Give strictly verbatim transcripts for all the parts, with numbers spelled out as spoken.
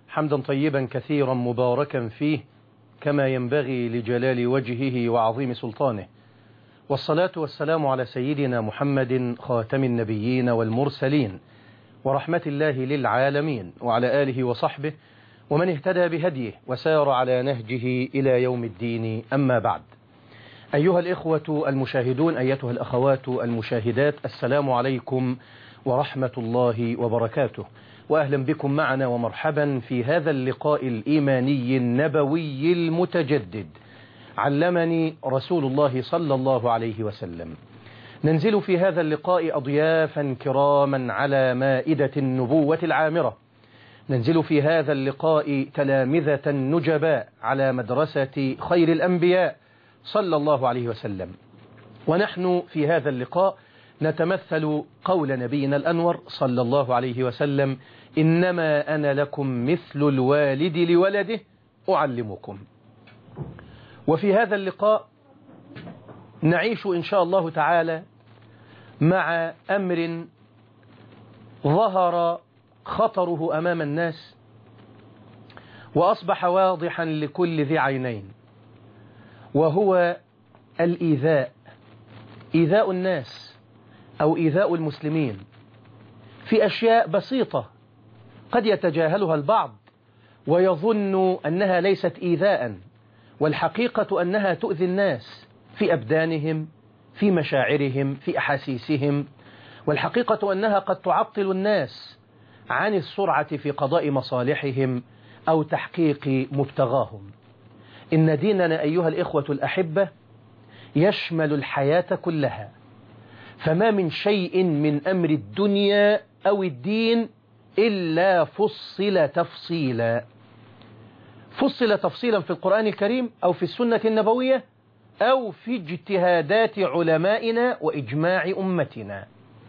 حمدا طيبا كثيرا مباركا فيه كما ينبغي لجلال وجهه وعظيم سلطانه، والصلاة والسلام على سيدنا محمد خاتم النبيين والمرسلين ورحمة الله للعالمين، وعلى آله وصحبه ومن اهتدى بهديه وسار على نهجه إلى يوم الدين. أما بعد، أيها الإخوة المشاهدون، أيتها الأخوات المشاهدات، السلام عليكم ورحمة الله وبركاته، وأهلا بكم معنا ومرحبا في هذا اللقاء الإيماني النبوي المتجدد. علمني رسول الله صلى الله عليه وسلم. ننزل في هذا اللقاء أضيافا كراما على مائدة النبوة العامرة، ننزل في هذا اللقاء تلامذة نجباء على مدرسة خير الأنبياء صلى الله عليه وسلم، ونحن في هذا اللقاء نتمثل قول نبينا الأنور صلى الله عليه وسلم: إنما أنا لكم مثل الوالد لولده أعلمكم. وفي هذا اللقاء نعيش إن شاء الله تعالى مع أمر ظهر خطره أمام الناس وأصبح واضحا لكل ذي عينين، وهو الإيذاء، إيذاء الناس أو إيذاء المسلمين في أشياء بسيطة قد يتجاهلها البعض ويظن أنها ليست إيذاء، والحقيقة أنها تؤذي الناس في أبدانهم، في مشاعرهم، في أحاسيسهم، والحقيقة أنها قد تعطل الناس عن السرعة في قضاء مصالحهم أو تحقيق مبتغاهم. إن ديننا أيها الإخوة الأحبة يشمل الحياة كلها، فما من شيء من أمر الدنيا أو الدين إلا فصل تفصيلا، فصل تفصيلا في القرآن الكريم أو في السنة النبوية أو في اجتهادات علمائنا وإجماع أمتنا.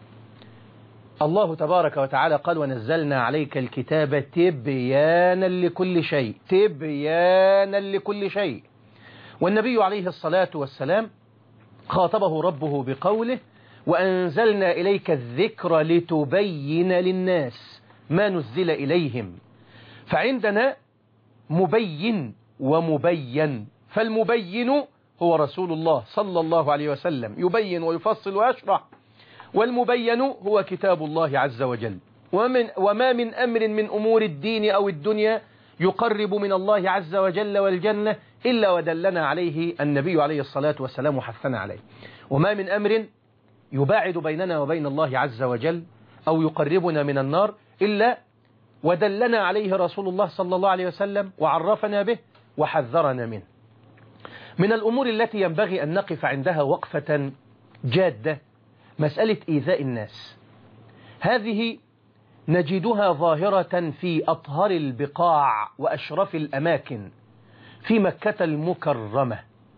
الله تبارك وتعالى قال: ونزلنا عليك الكتاب تبيانا لكل شيء، تبيانا لكل شيء. والنبي عليه الصلاة والسلام خاطبه ربه بقوله: وأنزلنا إليك الذكر لتبين للناس ما نزل إليهم. فعندنا مبين ومبين، فالمبين هو رسول الله صلى الله عليه وسلم يبين ويفصل ويشرح، والمبين هو كتاب الله عز وجل. ومن وما من أمر من أمور الدين أو الدنيا يقرب من الله عز وجل والجنة إلا ودلنا عليه النبي عليه الصلاة والسلام وحثنا عليه، وما من أمر يباعد بيننا وبين الله عز وجل أو يقربنا من النار إلا ودلنا عليه رسول الله صلى الله عليه وسلم وعرفنا به وحذرنا منه. من الأمور التي ينبغي أن نقف عندها وقفة جادة مسألة إيذاء الناس. هذه نجدها ظاهرة في أطهر البقاع وأشرف الأماكن، في مكة المكرمة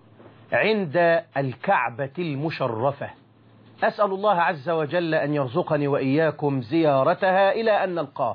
عند الكعبة المشرفة. أسأل الله عز وجل أن يرزقني وإياكم زيارتها إلى أن نلقاه.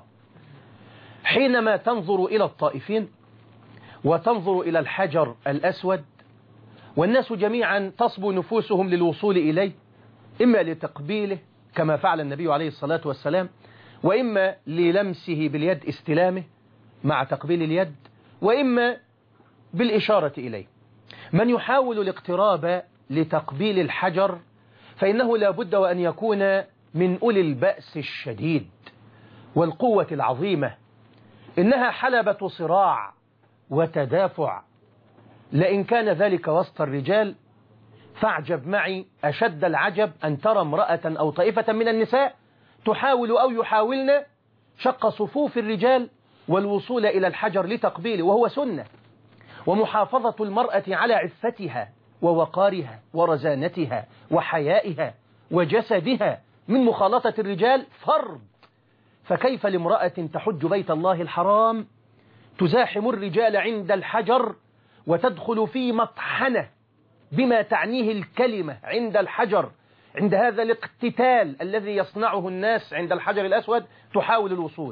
حينما تنظر إلى الطائفين وتنظر إلى الحجر الأسود والناس جميعا تصبو نفوسهم للوصول إليه، إما لتقبيله كما فعل النبي عليه الصلاة والسلام، وإما للمسه باليد استلامه مع تقبيل اليد، وإما بالإشارة إليه. من يحاول الاقتراب لتقبيل الحجر فإنه لا بد وأن يكون من أولي البأس الشديد والقوة العظيمة، إنها حلبة صراع وتدافع. لئن كان ذلك وسط الرجال فاعجب معي أشد العجب أن ترى امرأة أو طائفة من النساء تحاول أو يحاولن شق صفوف الرجال والوصول إلى الحجر لتقبيله، وهو سنة. ومحافظة المرأة على عفتها ووقارها ورزانتها وحيائها وجسدها من مخالطة الرجال فرض، فكيف لامرأة تحج بيت الله الحرام تزاحم الرجال عند الحجر وتدخل في مطحنة بما تعنيه الكلمة عند الحجر، عند هذا الاقتتال الذي يصنعه الناس عند الحجر الأسود تحاول الوصول.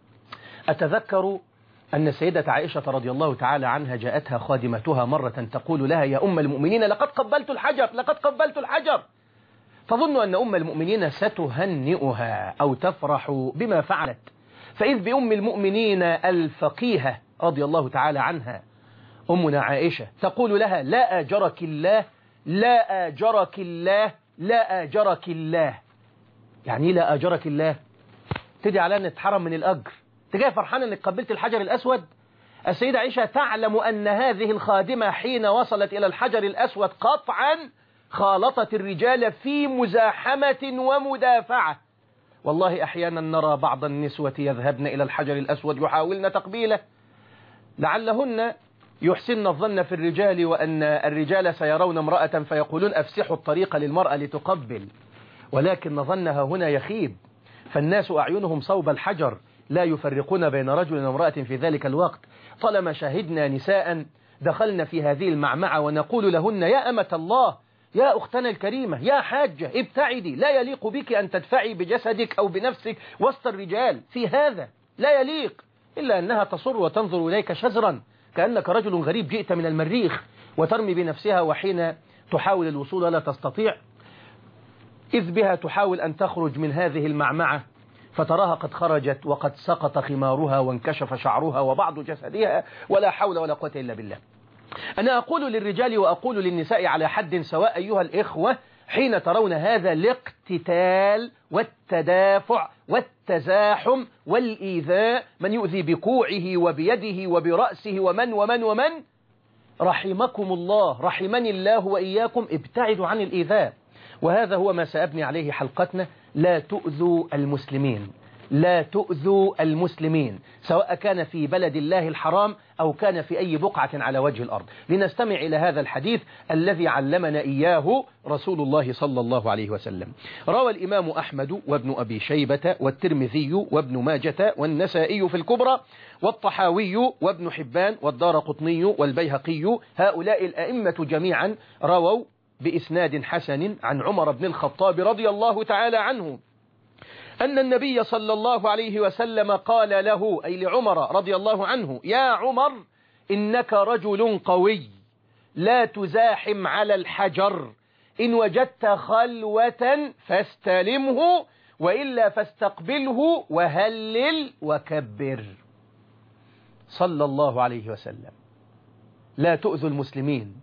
أتذكر أن السيدة عائشة رضي الله تعالى عنها جاءتها خادمتها مرة تقول لها: يا أم المؤمنين لقد قبلت الحجر، لقد قبلت الحجر. تظن أن أم المؤمنين ستهنئها أو تفرح بما فعلت، فإذ بأم المؤمنين الفقيهة رضي الله تعالى عنها أمنا عائشة تقول لها لا أجرك الله لا أجرك الله لا أجرك الله. يعني لا أجرك الله تدي على أن نتحرم من الأجر. تجاه فرحان أنك قبلت الحجر الأسود. السيدة عائشة تعلم أن هذه الخادمة حين وصلت إلى الحجر الأسود قطعا خالطت الرجال في مزاحمة ومدافعة. والله أحيانا نرى بعض النسوة يذهبن إلى الحجر الأسود يحاولن تقبيله لعلهن يحسن الظن في الرجال وأن الرجال سيرون امرأة فيقولون أفسحوا الطريق للمرأة لتقبل، ولكن ظنها هنا يخيب، فالناس أعينهم صوب الحجر لا يفرقون بين رجل وامرأة في ذلك الوقت. طالما شاهدنا نساء دخلنا في هذه المعمعة ونقول لهن يا أمة الله يا أختنا الكريمة يا حاجة ابتعدي، لا يليق بك أن تدفعي بجسدك أو بنفسك وسط الرجال في هذا، لا يليق، إلا أنها تصر وتنظر إليك شزرا كأنك رجل غريب جئت من المريخ، وترمي بنفسها وحين تحاول الوصول لا تستطيع، إذ بها تحاول أن تخرج من هذه المعمعة فتراها قد خرجت وقد سقط خمارها وانكشف شعرها وبعض جسدها ولا حول ولا قوة إلا بالله. أنا أقول للرجال وأقول للنساء على حد سواء أيها الإخوة، حين ترون هذا الاقتتال والتدافع والتزاحم والإيذاء، من يؤذي بكوعه وبيده وبرأسه ومن ومن ومن رحمكم الله رحمني الله وإياكم، ابتعدوا عن الإيذاء. وهذا هو ما سأبني عليه حلقتنا، لا تؤذوا المسلمين، لا تؤذوا المسلمين سواء كان في بلد الله الحرام أو كان في أي بقعة على وجه الأرض. لنستمع إلى هذا الحديث الذي علمنا إياه رسول الله صلى الله عليه وسلم. روى الإمام أحمد وابن أبي شيبة والترمذي وابن ماجة والنسائي في الكبرى والطحاوي وابن حبان والدارقطني والبيهقي، هؤلاء الأئمة جميعا رووا بإسناد حسن عن عمر بن الخطاب رضي الله تعالى عنه أن النبي صلى الله عليه وسلم قال له أي لعمر رضي الله عنه يا عمر إنك رجل قوي لا تزاحم على الحجر، إن وجدت خلوة فاستلمه وإلا فاستقبله وهلل وكبر. صلى الله عليه وسلم. لا تؤذوا المسلمين،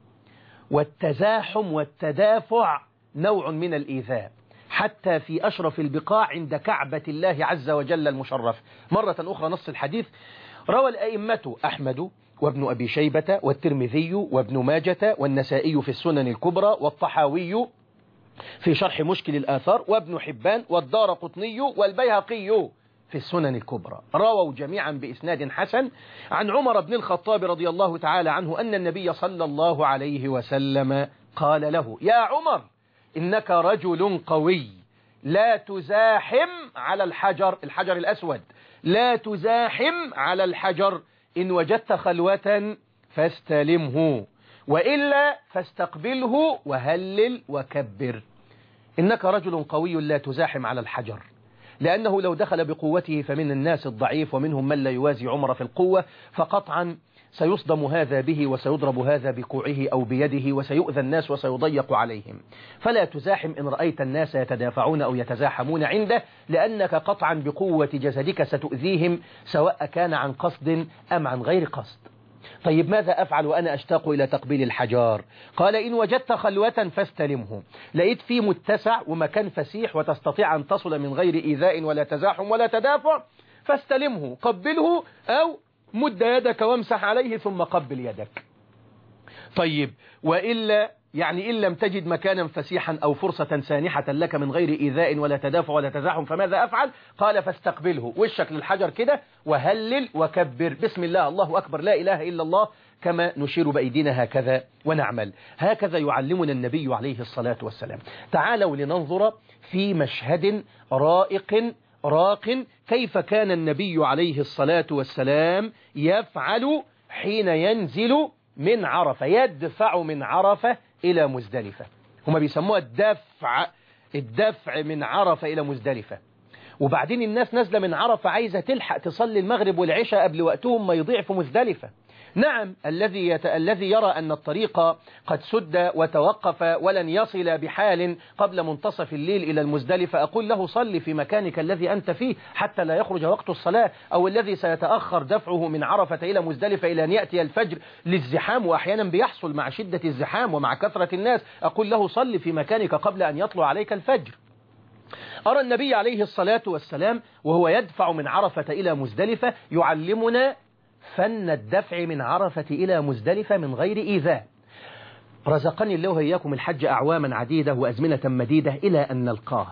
والتزاحم والتدافع نوع من الإيذاء حتى في أشرف البقاع عند كعبة الله عز وجل المشرف. مرة أخرى نص الحديث روى الأئمة أحمد وابن أبي شيبة والترمذي وابن ماجة والنسائي في السنن الكبرى والطحاوي في شرح مشكل الآثار وابن حبان والدارقطني والبيهقي في السنن الكبرى، رووا جميعا بإسناد حسن عن عمر بن الخطاب رضي الله تعالى عنه أن النبي صلى الله عليه وسلم قال له يا عمر إنك رجل قوي لا تزاحم على الحجر، الحجر الأسود، لا تزاحم على الحجر، إن وجدت خلوة فاستلمه وإلا فاستقبله وهلل وكبر. إنك رجل قوي لا تزاحم على الحجر، لأنه لو دخل بقوته فمن الناس الضعيف ومنهم من لا يوازي عمر في القوة، فقطعا سيصدم هذا به وسيضرب هذا بكوعه أو بيده وسيؤذى الناس وسيضيق عليهم. فلا تزاحم إن رأيت الناس يتدافعون أو يتزاحمون عنده، لأنك قطعا بقوة جسدك ستؤذيهم سواء كان عن قصد أم عن غير قصد. طيب ماذا أفعل وأنا أشتاق إلى تقبيل الحجار؟ قال إن وجدت خلوة فاستلمه، لقيت فيه متسع ومكان فسيح وتستطيع أن تصل من غير إيذاء ولا تزاحم ولا تدافع فاستلمه، قبله أو مد يدك وامسح عليه ثم قبل يدك. طيب وإلا يعني إن لم تجد مكانا فسيحا أو فرصة سانحة لك من غير إيذاء ولا تدافع ولا تزاحم فماذا أفعل؟ قال فاستقبله، وشك للحجر كده وهلل وكبر بسم الله الله أكبر لا إله إلا الله، كما نشير بأيدينا هكذا ونعمل. هكذا يعلمنا النبي عليه الصلاة والسلام. تعالوا لننظر في مشهد رائق راق كيف كان النبي عليه الصلاة والسلام يفعل حين ينزل من عرفة، يدفع من عرفة إلى مزدلفة. هما بيسموها الدفع، الدفع من عرفة إلى مزدلفة. وبعدين الناس نازلة من عرفة عايزة تلحق تصلي المغرب والعشاء قبل وقتهم ما يضيع في مزدلفة، نعم، الذي يت... الذي يرى أن الطريق قد سد وتوقف ولن يصل بحال قبل منتصف الليل إلى المزدلفة، أقول له صلي في مكانك الذي أنت فيه حتى لا يخرج وقت الصلاة، أو الذي سيتأخر دفعه من عرفة إلى مزدلفة إلى أن يأتي الفجر للزحام، وأحيانا بيحصل مع شدة الزحام ومع كثرة الناس، أقول له صلي في مكانك قبل أن يطلع عليك الفجر. أرى النبي عليه الصلاة والسلام وهو يدفع من عرفة إلى مزدلفة يعلمنا فن الدفع من عرفة إلى مزدلفة من غير إيذاء. رزقني الله إياكم الحج أعواما عديدة وأزمنة مديدة إلى أن نلقاه.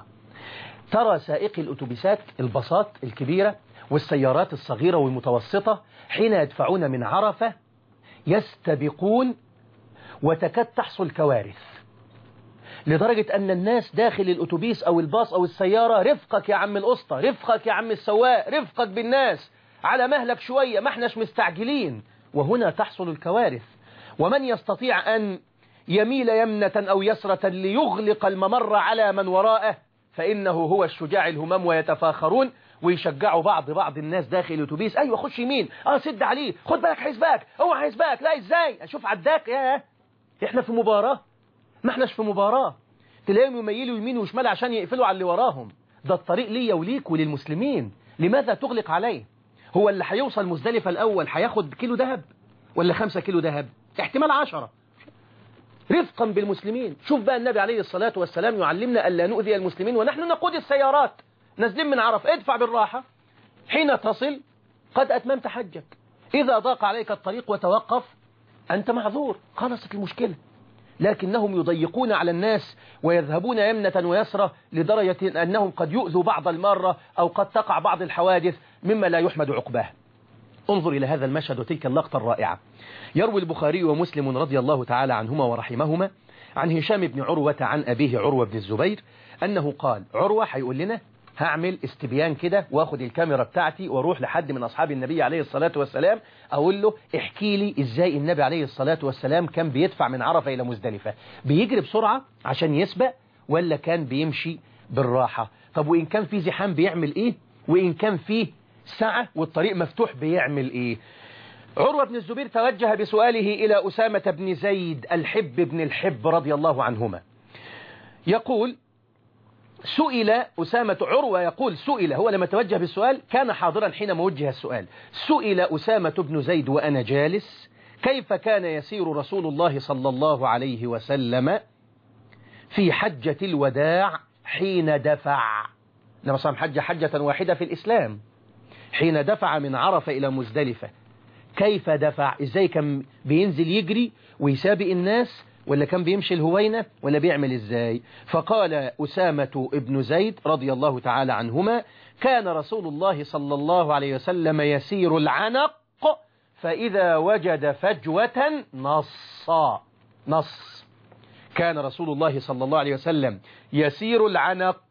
ترى سائقي الأتوبيسات الباصات الكبيرة والسيارات الصغيرة والمتوسطة حين يدفعون من عرفة يستبقون وتكاد تحصل كوارث، لدرجة أن الناس داخل الأتوبيس أو الباص أو السيارة رفقك يا عم الأسطى، رفقك يا عم السواق، رفقك بالناس، على مهلك شوية، ما احناش مستعجلين، وهنا تحصل الكوارث. ومن يستطيع أن يميل يمنة أو يسرة ليغلق الممر على من وراءه فإنه هو الشجاع الهمام، ويتفاخرون ويشجعوا بعض بعض الناس داخل الأتوبيس، أيوة خش يمين، اه سد عليه، خد بالك هيسبقك، اوعى هيسبقك، لا ازاي اشوف عداك، يا احنا في مباراة، ما احناش في مباراة. تلاقيهم يميلوا يمين وشمال عشان يقفلوا على اللي وراهم. ده الطريق ليا وليك وللمسلمين، لماذا تغلق عليه؟ هو اللي هيوصل مزدلفة الأول هياخد كيلو ذهب ولا خمسة كيلو ذهب؟ احتمال عشرة. رفقا بالمسلمين. شوف بقى النبي عليه الصلاة والسلام يعلمنا ألا نؤذي المسلمين ونحن نقود السيارات نازلين من عرفة. ادفع بالراحة، حين تصل قد أتممت حجك. إذا ضاق عليك الطريق وتوقف أنت معذور، خلصت المشكلة. لكنهم يضيقون على الناس ويذهبون يمنة ويسرة لدرجة أنهم قد يؤذوا بعض المرة أو قد تقع بعض الحوادث مما لا يحمد عقباه. انظر إلى هذا المشهد وتلك اللقطة الرائعة. يروي البخاري ومسلم رضي الله تعالى عنهما ورحمهما عن هشام بن عروة عن أبيه عروة بن الزبير أنه قال، عروة هيقول لنا هعمل استبيان كده واخد الكاميرا بتاعتي واروح لحد من أصحاب النبي عليه الصلاة والسلام أقول له احكي لي إزاي النبي عليه الصلاة والسلام كان بيدفع من عرفة إلى مزدلفة، بيجري بسرعة عشان يسبق ولا كان بيمشي بالراحة؟ طب وإن كان في زحام بيعمل إيه؟ وإن كان فيه ساعة والطريق مفتوح بيعمل إيه؟ عروة بن الزبير توجه بسؤاله إلى أسامة بن زيد الحب بن الحب رضي الله عنهما. يقول سئل أسامة، عروة يقول سئل، هو لما توجه بالسؤال كان حاضرا حينما وجه السؤال، سئل أسامة بن زيد وأنا جالس كيف كان يسير رسول الله صلى الله عليه وسلم في حجة الوداع حين دفع. لما صام حج حجة واحدة في الإسلام، حين دفع من عرفة إلى مزدلفة كيف دفع؟ إزاي كان بينزل يجري ويسابق الناس ولا كان بيمشي الهوينة ولا بيعمل إزاي؟ فقال أسامة ابن زيد رضي الله تعالى عنهما كان رسول الله صلى الله عليه وسلم يسير العنق فإذا وجد فجوة نص نص كان رسول الله صلى الله عليه وسلم يسير العنق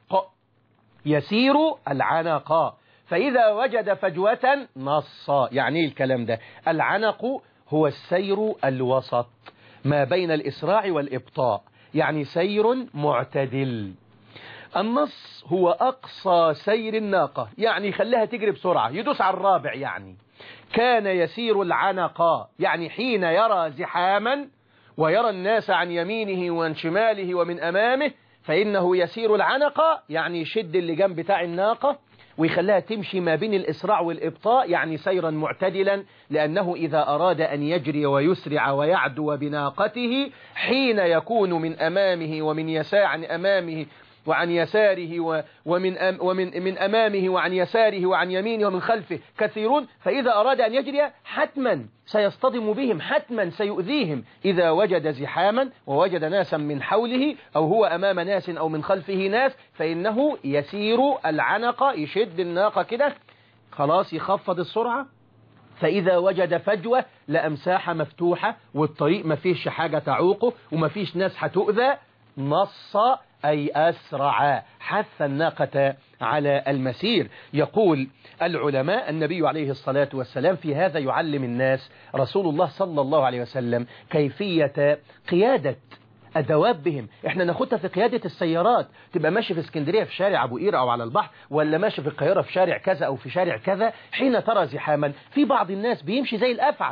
يسير العنق فإذا وجد فجوة نص. يعني الكلام ده العنق هو السير الوسط ما بين الإسراع والإبطاء، يعني سير معتدل. النص هو أقصى سير الناقة، يعني خليها تجري بسرعة، يدوس على الرابع. يعني كان يسير العنق، يعني حين يرى زحاما ويرى الناس عن يمينه وعن شماله ومن أمامه فإنه يسير العنق، يعني يشد اللي جنب بتاع الناقة ويخليها تمشي ما بين الإسراع والإبطاء، يعني سيرا معتدلا، لأنه إذا أراد أن يجري ويسرع ويعدو بناقته حين يكون من أمامه ومن يسار عن أمامه وعن يساره ومن أم ومن من أمامه وعن يساره وعن يمينه ومن خلفه كثيرون، فإذا أراد أن يجري حتما سيصطدم بهم، حتما سيؤذيهم إذا وجد زحاما ووجد ناسا من حوله أو هو أمام ناس أو من خلفه ناس، فإنه يسير العنق، يشد الناقة كده خلاص يخفض السرعة. فإذا وجد فجوة لا مساحة مفتوحة والطريق ما فيش حاجة تعوقه وما فيش ناس هتؤذى، نص أي أسرع، حث الناقة على المسير. يقول العلماء النبي عليه الصلاة والسلام في هذا يعلم الناس رسول الله صلى الله عليه وسلم كيفية قيادة الدواب بهم. احنا ناخدها في قيادة السيارات، تبقى ماشي في اسكندرية في شارع أبو قير أو على البحر، ولا ماشي في القاهرة في شارع كذا أو في شارع كذا، حين ترى زحاما في بعض الناس بيمشي زي الأفعى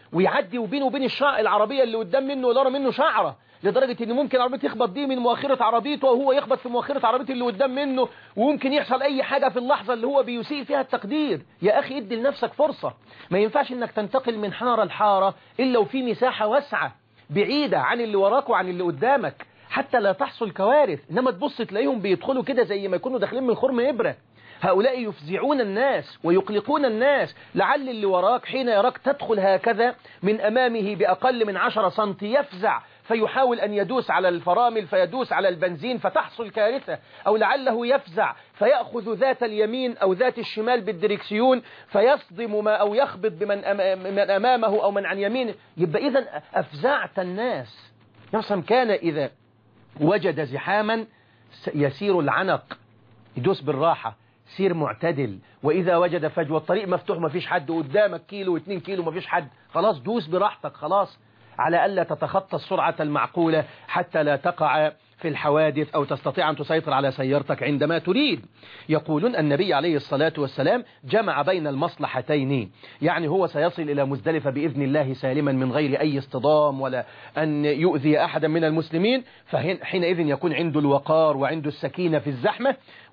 ويعدي وبينه وبين الشع... العربية اللي قدام منه واللي ورا منه شعرة، لدرجة ان ممكن عربية تخبط دي من مؤخرة عربيته وهو يخبط في مؤخرة عربية اللي قدام منه، وممكن يحصل اي حاجة في اللحظة اللي هو بيسيء فيها التقدير. يا اخي ادي لنفسك فرصة، ما ينفعش انك تنتقل من حارة لحارة الا وفي مساحة واسعة بعيدة عن اللي وراك وعن اللي قدامك حتى لا تحصل كوارث. انما تبص تلاقيهم بيدخلوا كده زي ما يكونوا داخلين من خرم إبرة. هؤلاء يفزعون الناس ويقلقون الناس. لعل اللي وراك حين يراك تدخل هكذا من أمامه بأقل من عشرة سنتي يفزع فيحاول أن يدوس على الفرامل فيدوس على البنزين فتحصل كارثة، أو لعله يفزع فيأخذ ذات اليمين أو ذات الشمال بالدركسيون فيصدم ما أو يخبط بمن أم من أمامه أو من عن يمينه. يبقى إذن أفزعت الناس. نفسهم كان إذا وجد زحاما يسير العنق، يدوس بالراحة، سير معتدل. وإذا وجد فجوة الطريق مفتوح ما فيش حد قدامك، كيلو واثنين كيلو ما فيش حد، خلاص دوس براحتك خلاص، على ألا تتخطى السرعة المعقولة حتى لا تقع في الحوادث أو تستطيع أن تسيطر على سيارتك عندما تريد. يقولون النبي عليه الصلاة والسلام جمع بين المصلحتين، يعني هو سيصل إلى مزدلفة بإذن الله سالما من غير أي اصطدام ولا أن يؤذي أحدا من المسلمين، فحينئذ يكون عنده الوقار وعنده السكينة في الزحمة.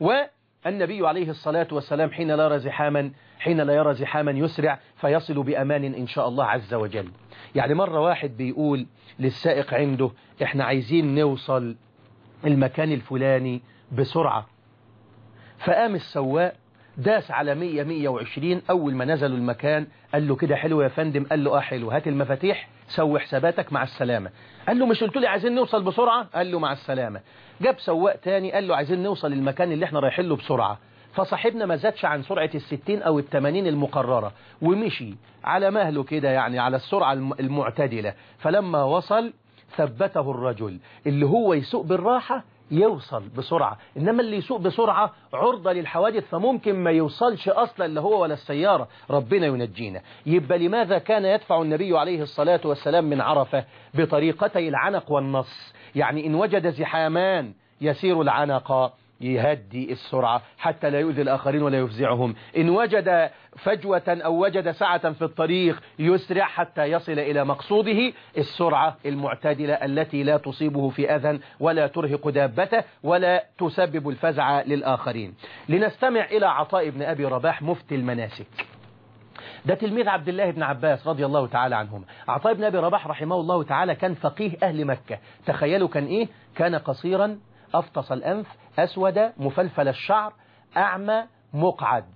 والنبي عليه الصلاة والسلام حين لا يرى زحاما حين لا يرى زحاما يسرع فيصل بأمان إن شاء الله عز وجل. يعني مرة واحد بيقول للسائق عنده احنا عايزين نوصل المكان الفلاني بسرعة، فقام السواق داس على مية مية وعشرين. أول ما نزلوا المكان قال له كده حلو يا فندم؟ قال له اه حلو، هات المفاتيح سوي حساباتك مع السلامة. قال له مش قلت لي عايزين نوصل بسرعة؟ قال له مع السلامة. جاب سواق تاني قال له عايزين نوصل المكان اللي احنا رايحين له بسرعة، فصاحبنا ما زادش عن سرعة الستين أو التمانين المقررة ومشي على مهله كده، يعني على السرعة المعتدلة. فلما وصل ثبته الرجل اللي هو يسوق بالراحة يوصل بسرعة، إنما اللي يسوق بسرعة عرضة للحوادث فممكن ما يوصلش أصلا اللي هو ولا السيارة، ربنا ينجينا. يبقى لماذا كان يدفع النبي عليه الصلاة والسلام من عرفة بطريقتي العنق والنص؟ يعني إن وجد زحامان يسير العنق يهدي السرعة حتى لا يؤذي الآخرين ولا يفزعهم، إن وجد فجوة أو وجد سعة في الطريق يسرع حتى يصل إلى مقصوده، السرعة المعتدلة التي لا تصيبه في أذى ولا ترهق دابته ولا تسبب الفزع للآخرين. لنستمع إلى عطاء بن أبي رباح مفتي المناسك، ده تلميذ عبد الله بن عباس رضي الله تعالى عنهما. عطاء بن أبي رباح رحمه الله تعالى كان فقيه أهل مكة. تخيلوا كان إيه؟ كان قصيرا أفطس الأنف أسود مفلفل الشعر أعمى مقعد،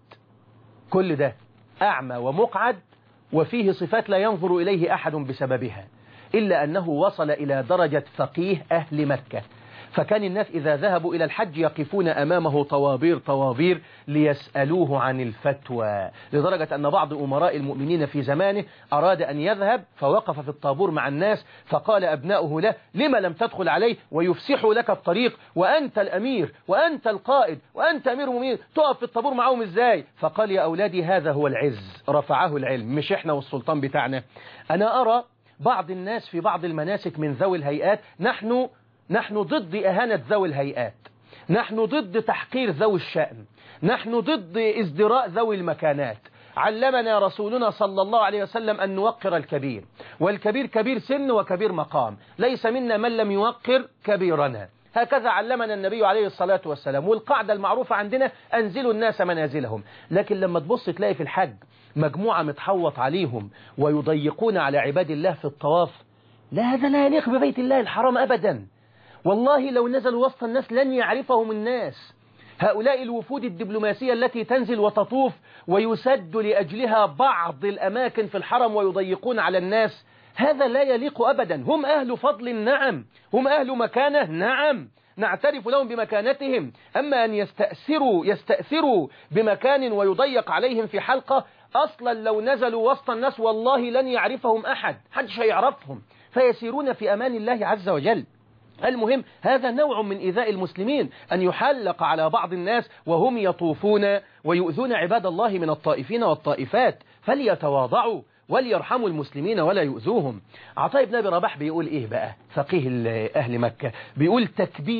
كل ده أعمى ومقعد وفيه صفات لا ينظر إليه أحد بسببها، إلا أنه وصل إلى درجة فقيه أهل مكة. فكان الناس إذا ذهبوا إلى الحج يقفون أمامه طوابير طوابير ليسألوه عن الفتوى، لدرجة أن بعض أمراء المؤمنين في زمانه أراد أن يذهب فوقف في الطابور مع الناس فقال أبناؤه له لما لم تدخل عليه ويفسح لك الطريق وأنت الأمير وأنت القائد وأنت أمير المؤمنين، تقف في الطابور معهم إزاي؟ فقال يا أولادي هذا هو العز، رفعه العلم مش إحنا والسلطان بتاعنا. أنا أرى بعض الناس في بعض المناسك من ذوي الهيئات، نحن نحن ضد إهانة ذوي الهيئات، نحن ضد تحقير ذوي الشأن، نحن ضد ازدراء ذوي المكانات. علمنا رسولنا صلى الله عليه وسلم أن نوقر الكبير، والكبير كبير سن وكبير مقام، ليس منا من لم يوقر كبيرنا. هكذا علمنا النبي عليه الصلاة والسلام. والقاعدة المعروفة عندنا أنزلوا الناس منازلهم. لكن لما تبص تلاقي في الحج مجموعة متحوط عليهم ويضيقون على عباد الله في الطواف، لا هذا لا يليق ببيت الله الحرام أبدا. والله لو نزلوا وسط الناس لن يعرفهم الناس. هؤلاء الوفود الدبلوماسية التي تنزل وتطوف ويسد لأجلها بعض الأماكن في الحرم ويضيقون على الناس، هذا لا يليق أبدا. هم أهل فضل نعم، هم أهل مكانة نعم، نعترف لهم بمكانتهم. أما أن يستأثروا يستأثروا بمكان ويضيق عليهم في حلقة، أصلا لو نزلوا وسط الناس والله لن يعرفهم أحد، حدش هيعرفهم، فيسيرون في أمان الله عز وجل. المهم هذا نوع من إيذاء المسلمين، أن يحلق على بعض الناس وهم يطوفون ويؤذون عباد الله من الطائفين والطائفات، فليتواضعوا وليرحموا المسلمين ولا يؤذوهم. عطاء بن أبي رباح بيقول إيه بقى؟ فقيه أهل مكة بيقول تكبيرة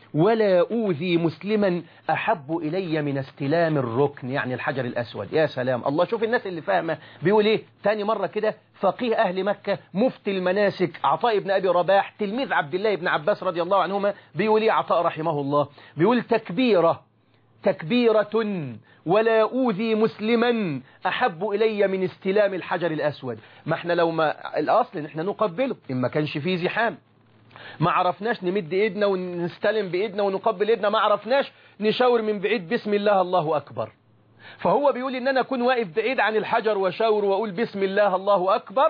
ولا أوذي مسلما أحب إلي من استلام الركن، يعني الحجر الأسود. يا سلام الله، شوف الناس اللي فاهمة بيقول إيه تاني مرة كده. فقيه أهل مكة مفتي المناسك عطاء بن أبي رباح تلميذ عبد الله بن عباس رضي الله عنهما بيقول إيه عطاء رحمه الله؟ بيقول تكبيرة تكبيرة ولا أوذي مسلما أحب إلي من استلام الحجر الأسود. ما احنا لو ما الأصل ان احنا نقبله إن ما كانش فيه زحام، ما عرفناش نمد ايدنا ونستلم بايدنا ونقبل ايدنا، ما عرفناش نشاور من بعيد بسم الله الله أكبر. فهو بيقول ان انا اكون واقف بعيد عن الحجر وشاور واقول بسم الله الله أكبر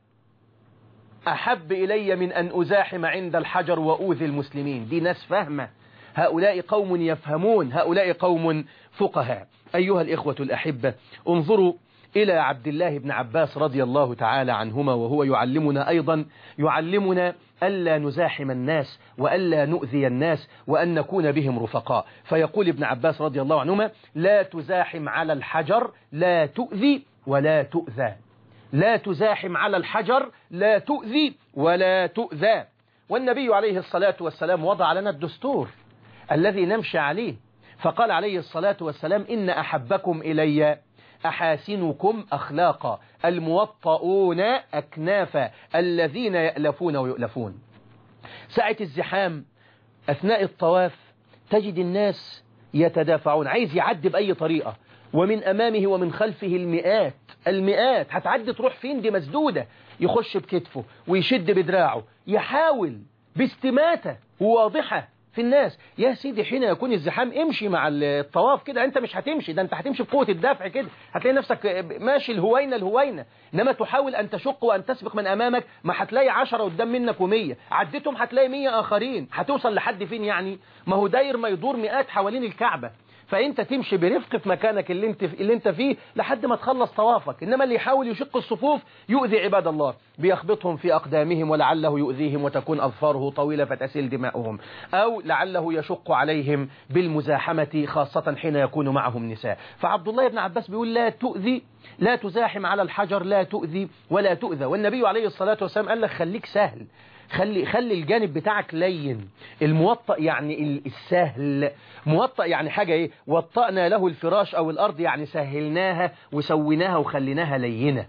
أحب إلي من أن أزاحم عند الحجر وأوذي المسلمين. دي ناس فاهمة، هؤلاء قوم يفهمون، هؤلاء قوم فقهاء. أيها الإخوة الأحبة، انظروا إلى عبد الله بن عباس رضي الله تعالى عنهما وهو يعلمنا أيضا، يعلمنا ألا نزاحم الناس وألا نؤذي الناس وأن نكون بهم رفقاء. فيقول ابن عباس رضي الله عنهما لا تزاحم على الحجر لا تؤذي ولا تؤذى. لا تزاحم على الحجر لا تؤذي ولا تؤذى. والنبي عليه الصلاة والسلام وضع لنا الدستور الذي نمشي عليه، فقال عليه الصلاة والسلام إن أحبكم إلي أحاسنكم أخلاقا الموطؤون أكنافا الذين يألفون ويؤلفون. ساعة الزحام أثناء الطواف تجد الناس يتدافعون، عايز يعدي بأي طريقة، ومن أمامه ومن خلفه المئات المئات، هتعدي تروح فين دي مسدودة، يخش بكتفه ويشد بدراعه، يحاول باستماتة واضحة في الناس. يا سيدي حين يكون الزحام امشي مع الطواف كده، انت مش هتمشي، ده انت هتمشي بقوة الدفع كده، هتلاقي نفسك ماشي الهوينة الهوينة. انما تحاول ان تشق وان تسبق من امامك، ما هتلاقي عشرة قدام منك ومية، عديتهم هتلاقي مية اخرين، هتوصل لحد فين يعني؟ ما هو داير ما يدور مئات حوالين الكعبة. فانت تمشي برفق في مكانك اللي انت اللي انت فيه لحد ما تخلص طوافك. انما اللي يحاول يشق الصفوف يؤذي عباد الله، بيخبطهم في اقدامهم ولعله يؤذيهم وتكون اظفاره طويله فتسيل دماؤهم، او لعله يشق عليهم بالمزاحمه خاصه حين يكون معهم نساء. فعبد الله بن عباس بيقول لا تؤذي، لا تزاحم على الحجر لا تؤذي ولا تؤذى. والنبي عليه الصلاه والسلام قال لك خليك سهل، خلي خلي الجانب بتاعك لين. الموطأ يعني السهل، موطأ يعني حاجة ايه، وطأنا له الفراش او الارض يعني سهلناها وسويناها وخليناها لينة.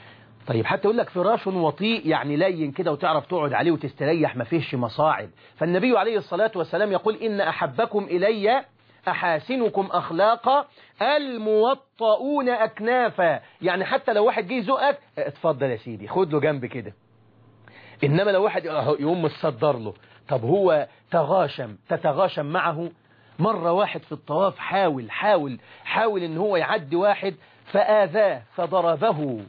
طيب حتى يقول لك فراش وطيء يعني لين كده وتعرف تقعد عليه وتستريح ما فيهش مصاعب. فالنبي عليه الصلاة والسلام يقول إن أحبكم إلي أحاسنكم أخلاقا الموطؤون أكنافا، يعني حتى لو واحد جه يزقك اتفضل يا سيدي خد له جنب كده. إنما لو واحد يقوم متصدر له، طب هو تغاشم تتغاشم معه. مرة واحد في الطواف حاول حاول حاول إن هو يعدي واحد فآذاه فضربه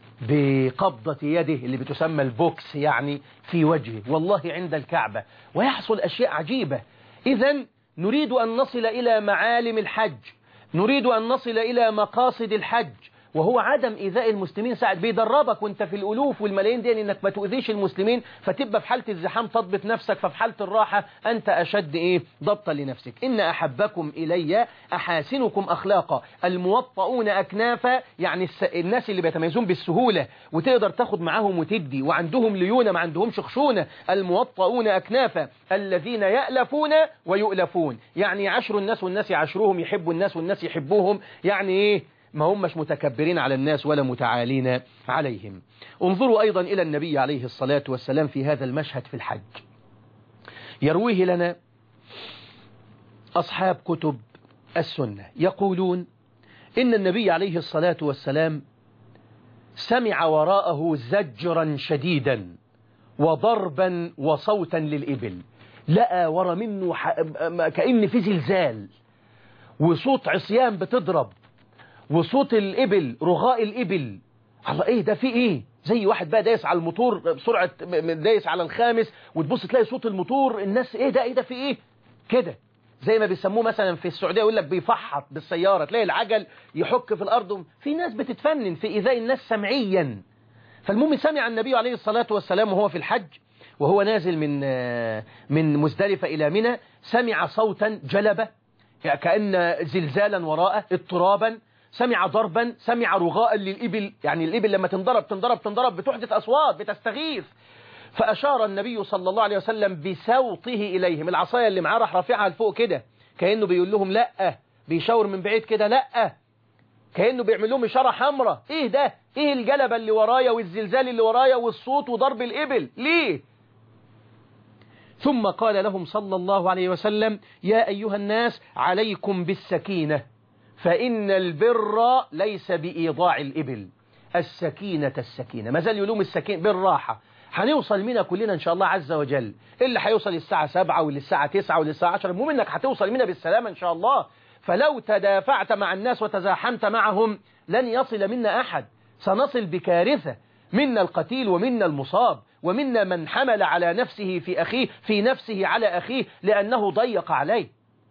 بقبضة يده اللي بتسمى البوكس يعني في وجهه، والله عند الكعبة. ويحصل أشياء عجيبة. إذن نريد أن نصل إلى معالم الحج، نريد أن نصل إلى مقاصد الحج، وهو عدم إيذاء المسلمين. ساعد بيدربك وانت في الألوف والملايين دي انك ما تؤذيش المسلمين، فتبقى في حالة الزحام تضبط نفسك، ففي حالة الراحة أنت أشد إيه ضبطا لنفسك. إن أحبكم إلي أحاسنكم أخلاقا الموطؤون أكنافا، يعني الناس اللي بيتميزون بالسهولة وتقدر تاخد معاهم وتدي وعندهم ليونة ما عندهمش خشونة. الموطؤون أكنافا الذين يألفون ويؤلفون، يعني يعاشروا الناس والناس يعاشروهم، يحبوا الناس والناس يحبوهم، يعني إيه ما هم مش متكبرين على الناس ولا متعالين عليهم. انظروا أيضا إلى النبي عليه الصلاة والسلام في هذا المشهد في الحج. يرويه لنا أصحاب كتب السنة يقولون إن النبي عليه الصلاة والسلام سمع وراءه زجرا شديدا وضربا وصوتا للإبل، لقى ورا منه كأن في زلزال وصوت عصيان بتضرب وصوت الإبل رغاء الإبل. الله إيه ده في إيه؟ زي واحد بقى دايس على الموتور بسرعة، دايس على الخامس وتبص تلاقي صوت الموتور، الناس إيه ده إيه ده في إيه كده، زي ما بيسموه مثلا في السعودية يقول لك بيفحط بالسيارة، تلاقي العجل يحك في الأرض. في ناس بتتفنن في إيذاء الناس سمعيا. فالمهم سمع النبي عليه الصلاة والسلام وهو في الحج وهو نازل من من مزدلفة إلى منى، سمع صوتا جلبة يعني كأن زلزالا وراءه اضطرابا، سمع ضربا، سمع رغاء للإبل، يعني الإبل لما تنضرب تنضرب تنضرب بتحدث أصوات بتستغيث. فأشار النبي صلى الله عليه وسلم بسوطه إليهم، العصاية اللي معاه راح رافعها لفوق كده كأنه بيقول لهم لأ، بيشاور من بعيد كده لأ، كأنه بيعمل لهم إشارة حمراء. إيه ده؟ إيه الجلبة اللي ورايا والزلزال اللي ورايا والصوت وضرب الإبل ليه؟ ثم قال لهم صلى الله عليه وسلم: يا أيها الناس عليكم بالسكينة، فإن البر ليس بإيضاع الإبل. السكينة السكينة، ما زال يلوم السكينة بالراحة. هنوصل منا كلنا إن شاء الله عز وجل، اللي هيوصل الساعة سبعة واللي الساعة تسعة واللي الساعة عشرة، المهم إنك هتوصل منا بالسلامة إن شاء الله. فلو تدافعت مع الناس وتزاحمت معهم لن يصل منا أحد، سنصل بكارثة، منا القتيل ومنا المصاب ومنا من حمل على نفسه في أخيه في نفسه على أخيه لأنه ضيق عليه.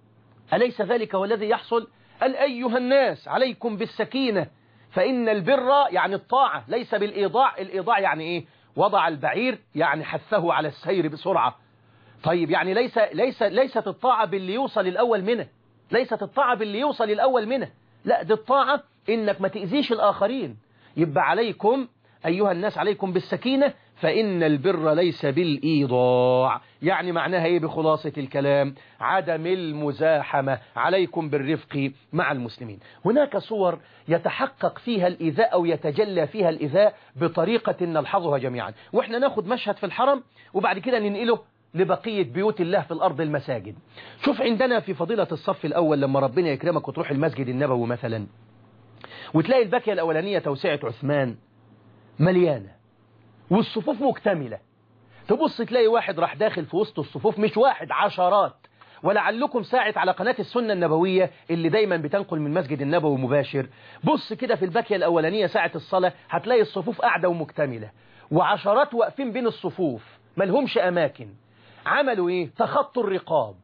أليس ذلك هو الذي يحصل؟ قال: أيها الناس عليكم بالسكينة، فإن البر يعني الطاعة ليس بالإيضاع. الإيضاع يعني إيه؟ وضع البعير يعني حثه على السير بسرعة. طيب يعني ليس ليس ليست الطاعة باللي يوصل الأول منه، ليست الطاعة باللي يوصل الأول منه، لا، دي الطاعة إنك ما تأذيش الآخرين. يبقى عليكم أيها الناس عليكم بالسكينة، فإن البر ليس بالإيضاع. يعني معناها إيه بخلاصة الكلام؟ عدم المزاحمة، عليكم بالرفق مع المسلمين. هناك صور يتحقق فيها الإيذاء أو يتجلى فيها الإيذاء بطريقة نلحظها جميعا، وإحنا ناخد مشهد في الحرم وبعد كده ننقله لبقية بيوت الله في الأرض المساجد. شوف عندنا في فضيلة الصف الأول لما ربنا يكرمك وتروح المسجد النبوي مثلا وتلاقي الباكية الأولانية توسعة عثمان مليانة والصفوف مكتملة، تبص تلاقي واحد راح داخل في وسط الصفوف، مش واحد، عشرات. ولعلكم ساعة على قناة السنة النبوية اللي دايما بتنقل من مسجد النبوي مباشر، بص كده في الباكية الأولانية ساعة الصلاة هتلاقي الصفوف قاعدة ومكتملة وعشرات واقفين بين الصفوف ملهمش أماكن. عملوا إيه؟ تخطوا الرقاب،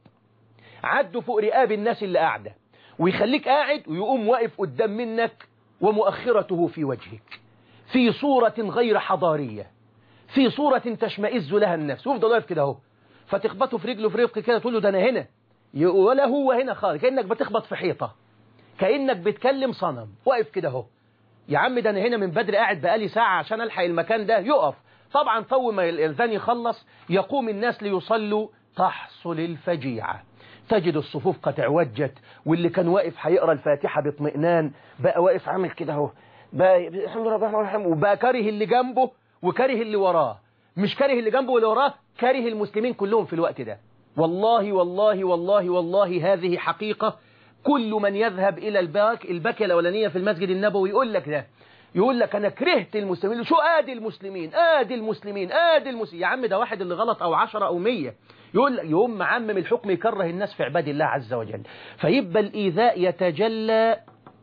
عدوا فوق رقاب الناس اللي قاعدة، ويخليك قاعد ويقوم واقف قدام منك ومؤخرته في وجهك في صورة غير حضارية، في صورة تشمئز لها النفس، ويفضل واقف كده اهو، فتخبطه في رجله في رفق كده تقول له ده أنا هنا، ولا هو هنا خالص، كأنك بتخبط في حيطة، كأنك بتكلم صنم، واقف كده اهو. يا عم ده أنا هنا من بدري قاعد بقالي ساعة عشان ألحق المكان ده. يقف طبعا، طول ما الأذان يخلص يقوم الناس ليصلوا، تحصل الفجيعة، تجد الصفوف قد اعوجت، واللي كان واقف هيقرا الفاتحة باطمئنان بقى واقف عامل كده اهو، بقى الحمد لله الرحمن الرحيم، وبقى كاره اللي جنبه وكاره اللي وراه، مش كاره اللي جنبه واللي وراه، كاره المسلمين كلهم في الوقت ده. والله والله والله والله هذه حقيقة. كل من يذهب إلى الباك الباكية الأولانية في المسجد النبوي يقول لك ده، يقول لك أنا كرهت المسلمين، شو آدي المسلمين آدي المسلمين آدي المسلمين. يا عم ده واحد اللي غلط أو عشرة أو مية، يقول يوم معمم الحكم يكره الناس في عباد الله عز وجل. فيبقى الإيذاء يتجلى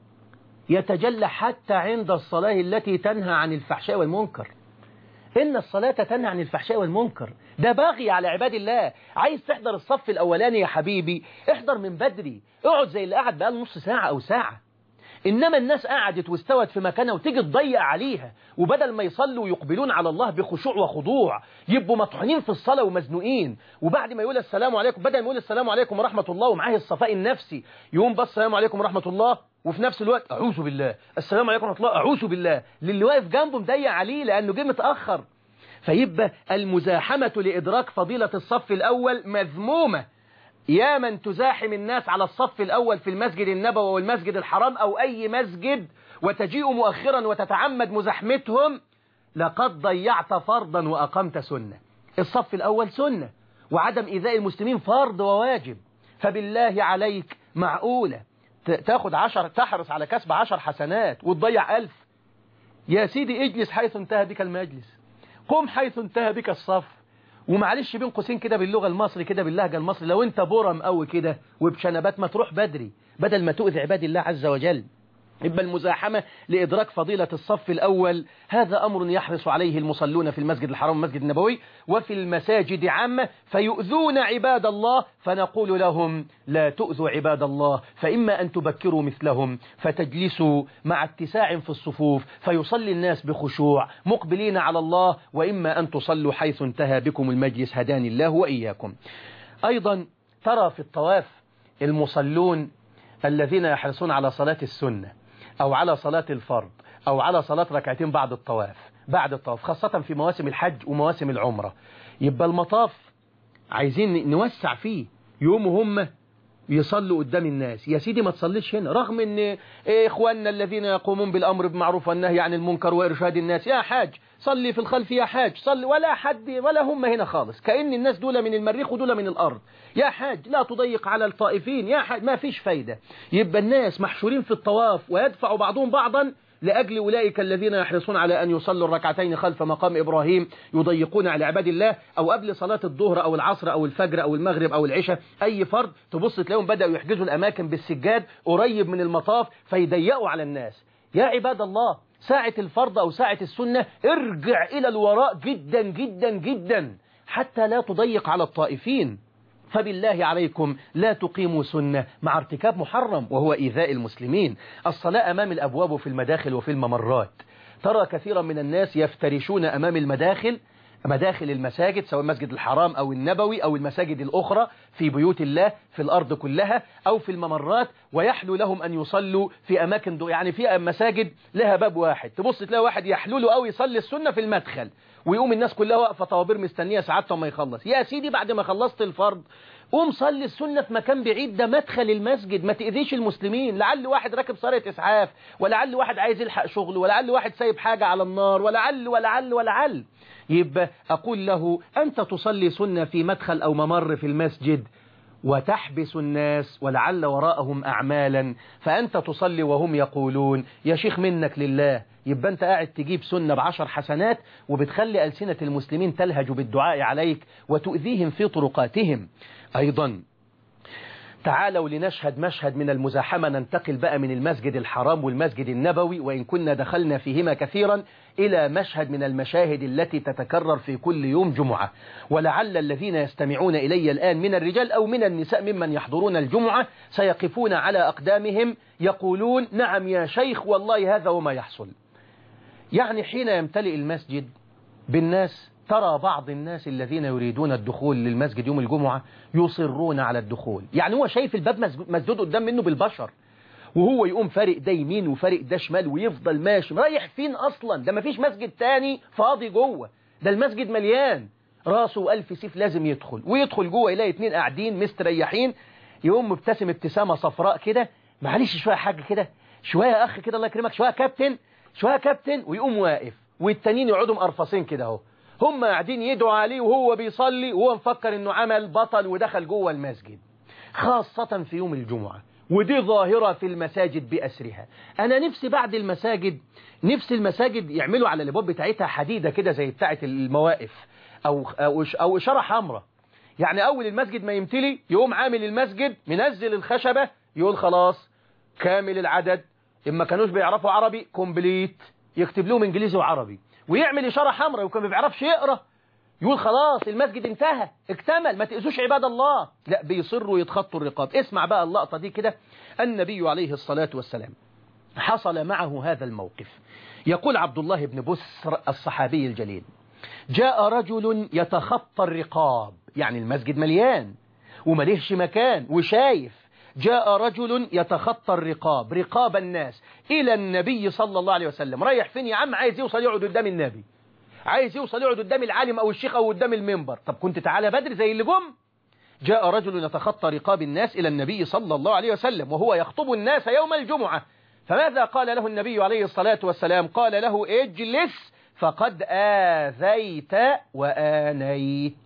يتجلى حتى عند الصلاة التي تنهى عن الفحشاء والمنكر. إن الصلاة تنهى عن الفحشاء والمنكر، ده باغي على عباد الله. عايز تحضر الصف الأولاني يا حبيبي احضر من بدري، اقعد زي اللي قاعد بقاله نص ساعة أو ساعة. إنما الناس قعدت واستوت في مكانها وتيجي تضيق عليها، وبدل ما يصلوا يقبلون على الله بخشوع وخضوع يبقوا مطحونين في الصلاة ومزنوقين، وبعد ما يقول السلام عليكم بدل ما يقول السلام عليكم ورحمة الله ومعاه الصفاء النفسي يقوم بس السلام عليكم ورحمة الله وفي نفس الوقت أعوذ بالله، السلام عليكم ورحمة الله أعوذ بالله، للي واقف جنبه مضيق عليه لأنه جه متأخر. فيبقى المزاحمة لإدراك فضيلة الصف الأول مذمومة. يا من تزاحم الناس على الصف الأول في المسجد النبوي والمسجد الحرام أو أي مسجد وتجيء مؤخرا وتتعمد مزاحمتهم، لقد ضيعت فرضا وأقمت سنة. الصف الأول سنة، وعدم إيذاء المسلمين فرض وواجب. فبالله عليك معقولة تاخد عشر، تحرص على كسب عشر حسنات وتضيع ألف؟ يا سيدي اجلس حيث انتهى بك المجلس، قم حيث انتهى بك الصف. ومعلش بين قوسين كده باللغة المصري كده باللهجة المصري، لو انت برم قوي كده وبشنبات ما تروح بدري بدل ما تؤذي عباد الله عز وجل. يبقى المزاحمة لإدراك فضيلة الصف الأول هذا أمر يحرص عليه المصلون في المسجد الحرام والمسجد النبوي وفي المساجد عامة، فيؤذون عباد الله، فنقول لهم لا تؤذوا عباد الله، فإما أن تبكروا مثلهم فتجلسوا مع اتساع في الصفوف فيصلي الناس بخشوع مقبلين على الله، وإما أن تصلوا حيث انتهى بكم المجلس هداني الله وإياكم. أيضا ترى في الطواف المصلون الذين يحرصون على صلاة السنة أو على صلاة الفرض أو على صلاة ركعتين بعد الطواف، بعد الطواف، خاصة في مواسم الحج ومواسم العمرة. يبقى المطاف عايزين نوسع فيه، يوموا هم يصلوا قدام الناس. يا سيدي ما تصليش هنا، رغم ان اخواننا الذين يقومون بالامر بالمعروف والنهي عن المنكر وارشاد الناس، يا حاج صلي في الخلف، يا حاج صلي، ولا حد ولا هم هنا خالص، كأن الناس دول من المريخ ودول من الارض. يا حاج لا تضيق على الطائفين، يا حاج ما فيش فايدة. يبقى الناس محشورين في الطواف ويدفع بعضهم بعضا لأجل أولئك الذين يحرصون على أن يصلوا الركعتين خلف مقام إبراهيم، يضيقون على عباد الله. أو قبل صلاة الظهر أو العصر أو الفجر أو المغرب أو العشاء، أي فرض تبص تلاقيهم بدأوا يحجزوا الأماكن بالسجاد قريب من المطاف فيضيقوا على الناس. يا عباد الله، ساعة الفرض أو ساعة السنة ارجع إلى الوراء جدا جدا جدا حتى لا تضيق على الطائفين. فبالله عليكم لا تقيموا سنة مع ارتكاب محرم وهو إيذاء المسلمين. الصلاة أمام الأبواب وفي المداخل وفي الممرات. ترى كثيرا من الناس يفترشون أمام المداخل، مداخل المساجد، سواء المسجد الحرام أو النبوي أو المساجد الأخرى في بيوت الله في الأرض كلها أو في الممرات، ويحلو لهم أن يصلوا في أماكن دو يعني في مساجد لها باب واحد، تبص تلاقي واحد يحلو له أو يصلي السنة في المدخل، ويقوم الناس كلها واقفة طوابير مستنية ساعتها ما يخلص. يا سيدي بعد ما خلصت الفرض قوم صلي السنة في مكان بعيد، ده مدخل المسجد، ما تأذيش المسلمين. لعل واحد راكب سيارة إسعاف، ولعل واحد عايز يلحق شغله، ولعل واحد سايب حاجة على النار، ولعل ولعل ولعل. يبقى أقول له أنت تصلي سنة في مدخل أو ممر في المسجد وتحبس الناس ولعل وراءهم أعمالا، فأنت تصلي وهم يقولون يا شيخ منك لله. يبقى أنت قاعد تجيب سنة بعشر حسنات وبتخلي ألسنة المسلمين تلهج بالدعاء عليك وتؤذيهم في طرقاتهم. أيضا تعالوا لنشهد مشهد من المزاحمة، ننتقل بقى من المسجد الحرام والمسجد النبوي، وإن كنا دخلنا فيهما كثيرا، إلى مشهد من المشاهد التي تتكرر في كل يوم جمعة. ولعل الذين يستمعون إلي الآن من الرجال أو من النساء ممن يحضرون الجمعة سيقفون على أقدامهم يقولون نعم يا شيخ والله هذا وما يحصل. يعني حين يمتلئ المسجد بالناس ترى بعض الناس الذين يريدون الدخول للمسجد يوم الجمعة يصرون على الدخول. يعني هو شايف الباب مسدود قدام منه بالبشر، وهو يقوم فارق ده يمين وفارق ده شمال ويفضل ماشي. رايح فين أصلا؟ ده مفيش مسجد تاني فاضي جوه، ده المسجد مليان. راسه وألف سيف لازم يدخل، ويدخل جوه يلاقي اتنين قاعدين مستريحين، يقوم مبتسم ابتسامة صفراء كده، معلش شوية حاجة كده، شوية أخ كده الله يكرمك، شوية كابتن، شوية كابتن، ويقوم واقف، والتانيين يقعدوا مقرفصين كده اهو، هم قاعدين يدعوا عليه وهو بيصلي وهو مفكر انه عمل بطل ودخل جوه المسجد، خاصة في يوم الجمعة. ودي ظاهرة في المساجد بأسرها. أنا نفسي بعد المساجد، نفسي المساجد يعملوا على الابواب بتاعتها حديدة كده زي بتاعة المواقف، أو, أو, أو إشارة حمراء. يعني أول المسجد ما يمتلي يقوم عامل المسجد منزل الخشبة يقول خلاص كامل العدد، إما كانوش بيعرفوا عربي كومبليت يكتب لهم إنجليزي وعربي، ويعمل إشارة حمراء وكان ما بيعرفش يقرأ يقول خلاص المسجد انتهى اكتمل ما تأذوش عباد الله. لا، بيصروا يتخطوا الرقاب. اسمع بقى اللقطة دي كده. النبي عليه الصلاة والسلام حصل معه هذا الموقف. يقول عبد الله بن بسر الصحابي الجليل: جاء رجل يتخطى الرقاب، يعني المسجد مليان ومليهش مكان وشايف، جاء رجل يتخطى الرقاب رقاب الناس إلى النبي صلى الله عليه وسلم. رايح فين يا عم؟ عايز يوصل يقعد قدام النبي، عايز يوصل يقعد قدام العالم أو الشيخ أو قدام المنبر. طب كنت تعالى بدري زي اللي جم. جاء رجل يتخطى رقاب الناس إلى النبي صلى الله عليه وسلم وهو يخطب الناس يوم الجمعة. فماذا قال له النبي عليه الصلاة والسلام؟ قال له: اجلس فقد آذيت وآنيت.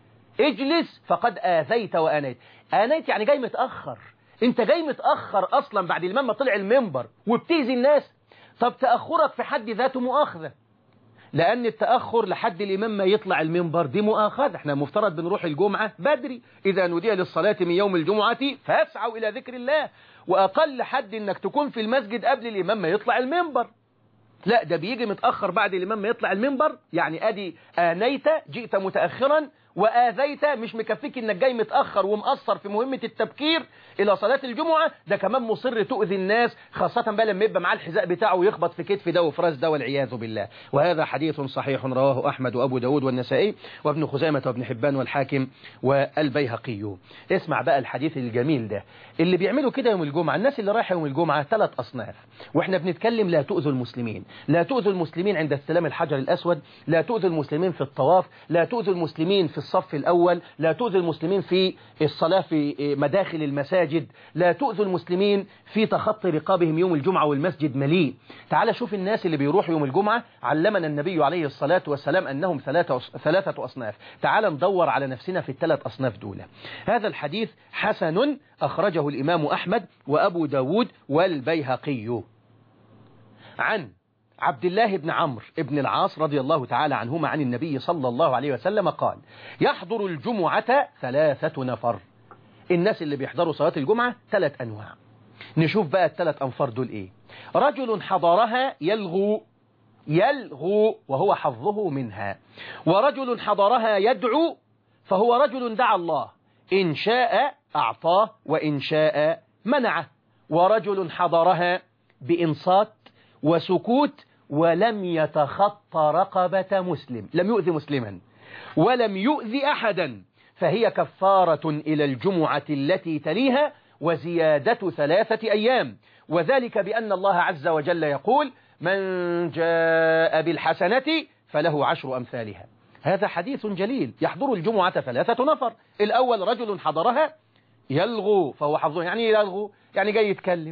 اجلس فقد آذيت وآنيت. آنيت يعني جاي متأخر، انت جاي متأخر أصلا بعد الإمام ما طلع المنبر وبتيزي الناس. طب تأخرك في حد ذاته مؤاخذة، لأن التأخر لحد الإمام ما يطلع المنبر دي مؤاخذة. احنا مفترض بنروح الجمعة بدري، إذا نودي للصلاة من يوم الجمعة فاسعوا إلى ذكر الله، وأقل حد إنك تكون في المسجد قبل الإمام ما يطلع المنبر. لا، ده بيجي متأخر بعد الإمام ما يطلع المنبر، يعني أدي آنيت جئت متأخرا وآذيت، مش مكفيك انك جاي متأخر ومقصر في مهمة التبكير إلى صلاة الجمعة، ده كمان مصر تؤذي الناس، خاصة بقى لما يبقى معاه الحذاء بتاعه ويخبط في كتف ده وفراس ده والعياذ بالله. وهذا حديث صحيح رواه أحمد وأبو داود والنسائي وابن خزيمة وابن حبان والحاكم والبيهقي. اسمع بقى الحديث الجميل ده. اللي بيعملوا كده يوم الجمعة، الناس اللي رايحة يوم الجمعة ثلاث أصناف، واحنا بنتكلم لا تؤذوا المسلمين، لا تؤذوا المسلمين عند استلام الحجر الأسود، لا تؤذوا المسلمين في الطواف، لا تؤذوا المسلمين في الصف الأول، لا تؤذوا المسلمين في الصلاة في مداخل المساجد، لا تؤذوا المسلمين في تخطي رقابهم يوم الجمعة والمسجد مليء. تعال شوف الناس اللي بيروحوا يوم الجمعة، علمنا النبي عليه الصلاة والسلام أنهم ثلاثة ثلاثة أصناف. تعال ندور على نفسنا في الثلاث أصناف دول. هذا الحديث حسن أخرجه الإمام أحمد وأبو داود والبيهقي عن عبد الله بن عمرو بن العاص رضي الله تعالى عنهما عن النبي صلى الله عليه وسلم قال: يحضر الجمعة ثلاثة نفر. الناس اللي بيحضروا صلاة الجمعة ثلاث أنواع. نشوف بقى الثلاث أنفار دول إيه. رجل حضرها يلغو يلغو وهو حظه منها، ورجل حضرها يدعو فهو رجل دعا الله، إن شاء أعطاه وإن شاء منعه، ورجل حضرها بإنصات وسكوت ولم يتخطى رقبة مسلم، لم يؤذي مسلما ولم يؤذي أحدا، فهي كفارة إلى الجمعة التي تليها وزيادة ثلاثة أيام. وذلك بأن الله عز وجل يقول: من جاء بالحسنة فله عشر أمثالها. هذا حديث جليل. يحضر الجمعة ثلاثة نفر. الأول رجل حضرها يلغو فهو حظه، يعني يلغو يعني جاي يتكلم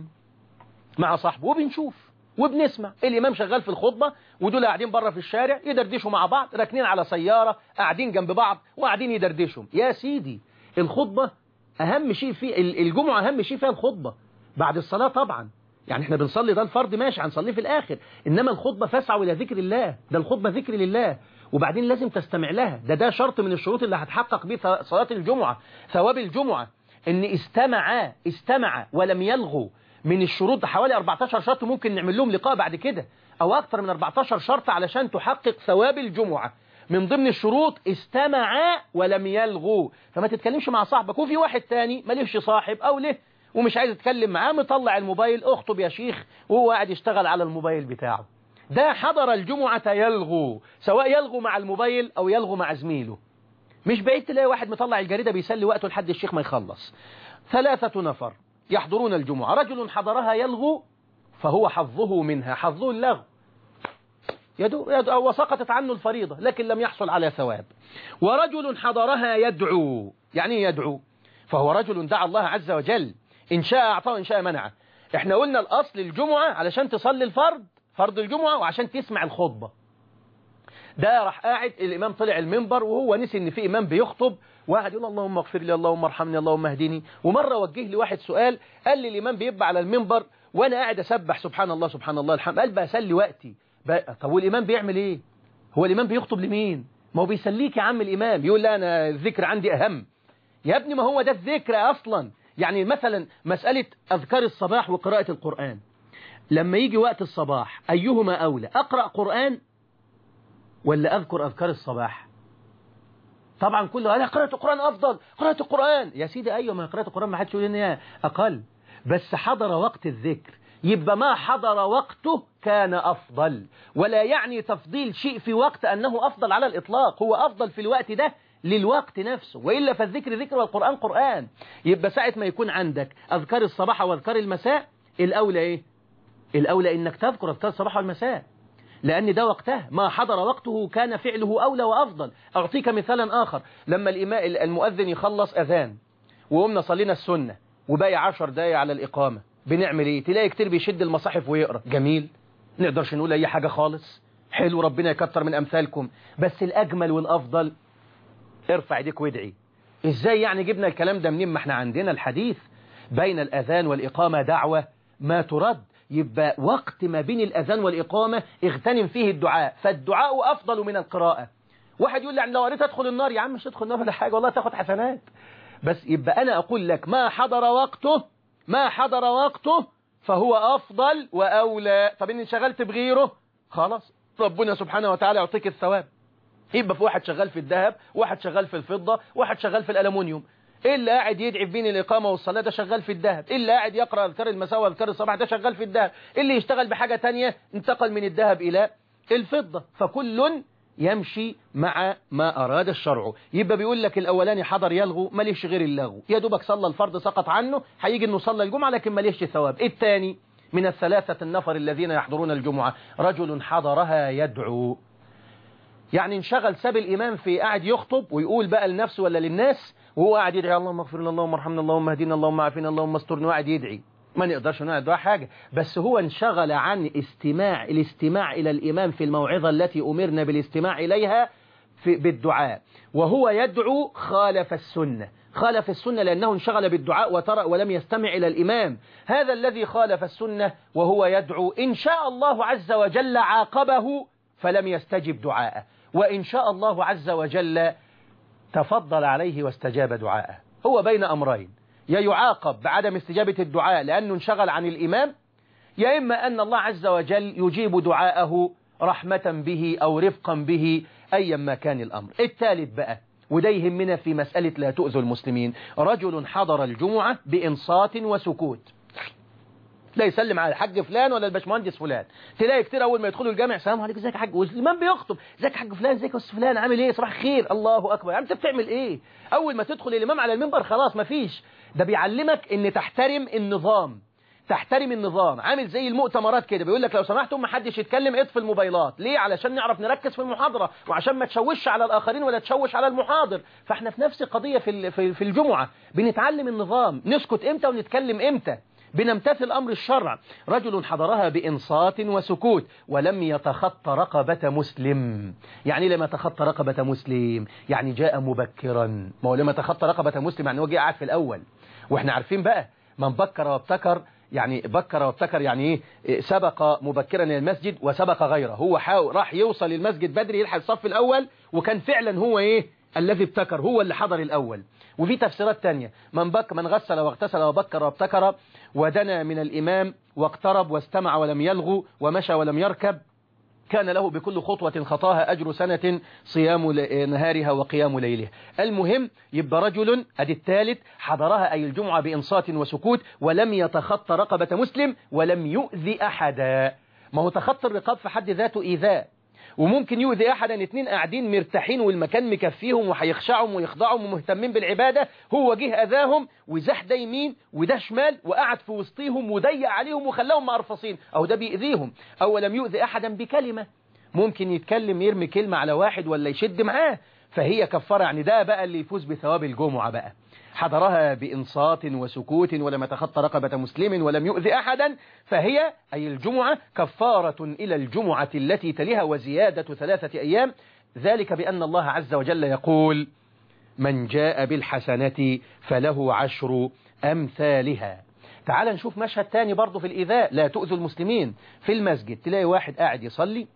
مع صاحبه وبنشوف وبنسمع الإمام شغال في الخطبة ودول قاعدين بره في الشارع يدردشوا مع بعض، راكنين على سيارة قاعدين جنب بعض وقاعدين يدردشوا. يا سيدي الخطبة أهم شيء في الجمعة، أهم شيء فيها الخطبة بعد الصلاة طبعا. يعني احنا بنصلي ده الفرض ماشي هنصليه في الآخر، إنما الخطبة فاسعوا إلى ذكر الله، ده الخطبة ذكر لله، وبعدين لازم تستمع لها. ده ده شرط من الشروط اللي هتحقق به صلاة الجمعة، ثواب الجمعة، إن استمع استمع ولم يلغوا. من الشروط حوالي أربعتاشر شرط ممكن نعمل لهم لقاء بعد كده، أو أكثر من أربعتاشر شرط علشان تحقق ثواب الجمعة. من ضمن الشروط استمع ولم يلغوا. فما تتكلمش مع صاحبك وفي واحد تاني ماليش صاحب أو له ومش عايز يتكلم معاه، مطلع الموبايل اخطب يا شيخ وهو قاعد يشتغل على الموبايل بتاعه. ده حضر الجمعة يلغو، سواء يلغو مع الموبايل أو يلغو مع زميله. مش بعيد تلاقي واحد مطلع الجريدة بيسلي وقته لحد الشيخ ما يخلص. ثلاثة نفر يحضرون الجمعة، رجل حضرها يلغو فهو حظه منها، حظه اللغو، يدو يدو وسقطت عنه الفريضة لكن لم يحصل على ثواب. ورجل حضرها يدعو، يعني يدعو فهو رجل دعا الله عز وجل، إن شاء أعطاه وإن شاء منعه. احنا قلنا الأصل الجمعة علشان تصلي الفرض فرض الجمعة وعشان تسمع الخطبة. ده راح قاعد الإمام طلع المنبر وهو نسي إن في إمام بيخطب وقعد يقول اللهم اغفر لي اللهم ارحمني اللهم اهدني. ومرة وجه لي واحد سؤال، قال لي الإمام بيبقى على المنبر وأنا قاعد أسبح سبحان الله سبحان الله الحمد، قال بسلي وقتي بقى. طب والإمام بيعمل إيه؟ هو الإمام بيخطب لمين؟ ما هو بيسليك يا عم الإمام. يقول لا أنا الذكر عندي أهم. يا ابني ما هو ده الذكر أصلا. يعني مثلا مسألة أذكار الصباح وقراءة القرآن، لما يجي وقت الصباح أيهما أولى، أقرأ قرآن ولا أذكر أذكار الصباح؟ طبعا كله قال قراءة القرآن أفضل، قراءة القرآن. يا سيدي أيوة ما قراءة القرآن ما حدش يقول إن هي أقل، بس حضر وقت الذكر يبقى ما حضر وقته كان أفضل، ولا يعني تفضيل شيء في وقت أنه أفضل على الإطلاق، هو أفضل في الوقت ده للوقت نفسه، وإلا فالذكر ذكر والقرآن قرآن. يبقى ساعة ما يكون عندك أذكار الصباح وأذكار المساء الأولى إيه؟ الأولى إنك تذكر أذكار الصباح والمساء، لأن ده وقته، ما حضر وقته كان فعله أولى وأفضل. أعطيك مثالا آخر، لما الإمام المؤذن يخلص أذان وقمنا صلينا السنة وباقي عشر دقايق على الإقامة، بنعمل إيه؟ تلاقي كتير بيشد المصاحف ويقرأ، جميل، نقدرش نقول أي حاجة خالص، حلو، ربنا يكتر من أمثالكم، بس الأجمل والأفضل ارفع ايديك وادعي. إزاي يعني جبنا الكلام ده منين؟ ما احنا عندنا الحديث بين الأذان والإقامة دعوة ما ترد. يبقى وقت ما بين الأذان والإقامة اغتنم فيه الدعاء، فالدعاء أفضل من القراءة. واحد يقول لي يعني لو قريت أدخل النار، يا عم مش تدخل النار ولا حاجة، والله تاخد حسنات. بس يبقى أنا أقول لك ما حضر وقته ما حضر وقته فهو أفضل وأولى. طب إن انشغلت بغيره خلاص ربنا سبحانه وتعالى يعطيك الثواب، يبقى في واحد شغال في الذهب، واحد شغال في الفضة، واحد شغال في الألمونيوم. اللي قاعد يدعي بين الإقامة والصلاة ده شغال في الذهب، اللي قاعد يقرأ أذكار المساء وأذكار الصباح ده شغال في الذهب، اللي يشتغل بحاجة تانية انتقل من الذهب إلى الفضة. فكل يمشي مع ما أراد الشرع. يبقى بيقول لك الأولاني حضر يلغو، ماليش غير اللغو، يا دوبك صلى الفرض سقط عنه، هيجي إنه صلى الجمعة لكن ماليش ثواب. الثاني من الثلاثة النفر الذين يحضرون الجمعة رجل حضرها يدعو، يعني انشغل ساب الإمام في قاعد يخطب ويقول بقى لنفسه ولا للناس، وهو قاعد يدعي اللهم اغفر لنا اللهم ارحمنا اللهم اهدنا اللهم عافنا اللهم استرنا، وقاعد يدعي. ما نقدرش نقول حاجة، بس هو انشغل عن استماع الاستماع إلى الإمام في الموعظة التي أمرنا بالاستماع إليها في بالدعاء، وهو يدعو خالف السنة. خالف السنة لأنه انشغل بالدعاء وترى ولم يستمع إلى الإمام. هذا الذي خالف السنة وهو يدعو إن شاء الله عز وجل عاقبه فلم يستجب دعاءه، وإن شاء الله عز وجل تفضل عليه واستجاب دعاءه. هو بين أمرين، يا يعاقب بعدم استجابة الدعاء لأنه انشغل عن الإمام، يا إما أن الله عز وجل يجيب دعاءه رحمة به أو رفقا به أيا ما كان الأمر. الثالث بقى وده يهمنا في مسألة لا تؤذوا المسلمين، رجل حضر الجمعة بإنصات وسكوت، لا يسلم على الحاج فلان ولا الباشمهندس فلان. تلاقي كتير اول ما يدخلوا الجامع السلام عليكم ازيك يا حاج، والامام بيخطب ازيك يا حاج فلان ازيك يا استاذ فلان عامل ايه صباح الخير الله اكبر. يعني انت بتعمل ايه اول ما تدخل الامام على المنبر؟ خلاص مفيش. ده بيعلمك ان تحترم النظام، تحترم النظام. عامل زي المؤتمرات كده، بيقول لك لو سمحتم ما حدش يتكلم، اطفي الموبايلات. ليه؟ علشان نعرف نركز في المحاضرة وعشان ما تشوش على الآخرين ولا تشوش على المحاضر. فاحنا في نفس القضية في في الجمعة، بنتعلم النظام، نسكت امتى ونتكلم امتى، بنمتثل أمر الشرع. رجل حضرها بإنصات وسكوت ولم يتخطى رقبة مسلم. يعني لما يتخطى رقبة مسلم يعني جاء مبكرا. ما هو لما يتخطى رقبة مسلم يعني هو جاء قاعد في الأول، واحنا عارفين بقى من بكر وابتكر، يعني بكر وابتكر يعني ايه؟ سبق مبكرا الى المسجد وسبق غيره. هو حاول راح يوصل للمسجد بدري يلحق الصف الأول، وكان فعلا هو ايه الذي ابتكر، هو اللي حضر الأول. وفي تفسيرات تانية، من بك من غسل واغتسل وبكر وابتكر ودنا من الإمام واقترب واستمع ولم يلغو ومشى ولم يركب كان له بكل خطوة خطاها أجر سنة صيام نهارها وقيام ليلها. المهم يبقى رجل أدي الثالث حضرها أي الجمعة بإنصات وسكوت ولم يتخطى رقبة مسلم ولم يؤذي أحدا. ما هو تخطى الرقاب في حد ذاته إيذاء، وممكن يؤذي أحدا. اتنين قاعدين مرتاحين والمكان مكفيهم وهيخشعهم ويخضعهم ومهتمين بالعبادة، هو جه أذاهم وزاح ده يمين وده شمال وقعد في وسطيهم وضيق عليهم وخلاهم مقرفصين، أو ده بيؤذيهم. أو لم يؤذي أحدا بكلمة، ممكن يتكلم يرمي كلمة على واحد ولا يشد معاه، فهي كفارة. يعني ده بقى اللي يفوز بثواب الجمعة بقى. حضرها بإنصات وسكوت ولم يتخطى رقبة مسلم ولم يؤذي أحدا، فهي أي الجمعة كفارة إلى الجمعة التي تليها وزيادة ثلاثة أيام. ذلك بأن الله عز وجل يقول من جاء بالحسنة فله عشر أمثالها. تعال نشوف مشهد تاني برضو في الإيذاء، لا تؤذوا المسلمين. في المسجد تلاقي واحد قاعد يصلي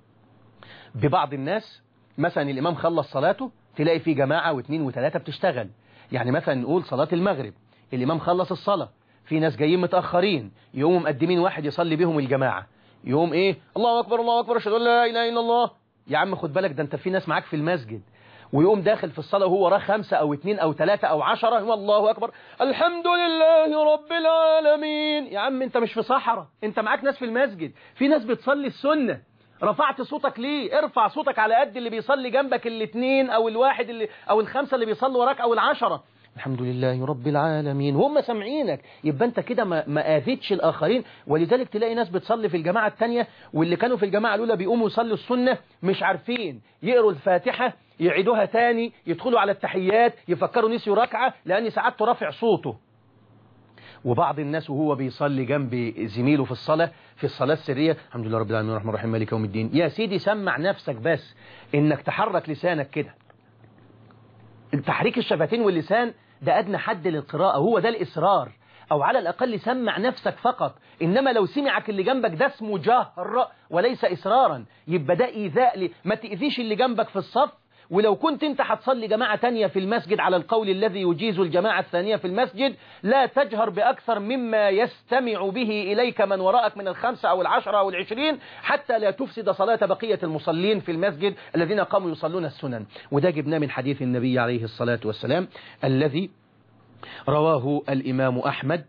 ببعض الناس، مثلا الإمام خلص صلاته تلاقي في جماعة واثنين وثلاثة بتشتغل. يعني مثلا نقول صلاة المغرب، الإمام خلص الصلاة، في ناس جايين متأخرين، يقوموا مقدمين واحد يصلي بهم الجماعة، يقوم إيه الله أكبر الله أكبر أشهد أن لا إله إلا الله. يا عم خد بالك ده أنت في ناس معاك في المسجد، ويقوم داخل في الصلاة وهو وراه خمسة أو اثنين أو ثلاثة أو عشرة والله أكبر الحمد لله رب العالمين. يا عم أنت مش في صحراء، أنت معاك ناس في المسجد، في ناس بتصلي السنة. رفعت صوتك ليه؟ ارفع صوتك على قد اللي بيصلي جنبك، الاثنين او الواحد اللي او الخمسة اللي بيصلوا وراك او العشرة. الحمد لله رب العالمين، هم سامعينك، يبقى انت كده ما, ما اذيتش الاخرين. ولذلك تلاقي ناس بتصلي في الجماعة الثانية واللي كانوا في الجماعة الاولى بيقوموا يصلوا السنة مش عارفين يقروا الفاتحة، يعيدوها تاني، يدخلوا على التحيات، يفكروا نسيوا ركعة لان ساعات رافع صوته. وبعض الناس وهو بيصلي جنب زميله في الصلاة في الصلاة السرية الحمد لله رب العالمين الرحمن الرحيم مالك يوم الدين. يا سيدي سمع نفسك بس انك تحرك لسانك كده، تحريك الشفتين واللسان ده أدنى حد للقراءة، هو ده الإصرار، أو على الأقل سمع نفسك فقط. إنما لو سمعك اللي جنبك ده اسمه جهر وليس إصرارا، يبقى ده إيذاء لي. ما تأذيش اللي جنبك في الصف ولو كنت انت هتصلي جماعة تانية في المسجد على القول الذي يجيز الجماعة الثانية في المسجد، لا تجهر بأكثر مما يستمع به إليك من وراءك من الخمسة أو العشرة أو العشرين، حتى لا تفسد صلاة بقية المصلين في المسجد الذين قاموا يصلون السنن. وده جبناه من حديث النبي عليه الصلاة والسلام الذي رواه الإمام أحمد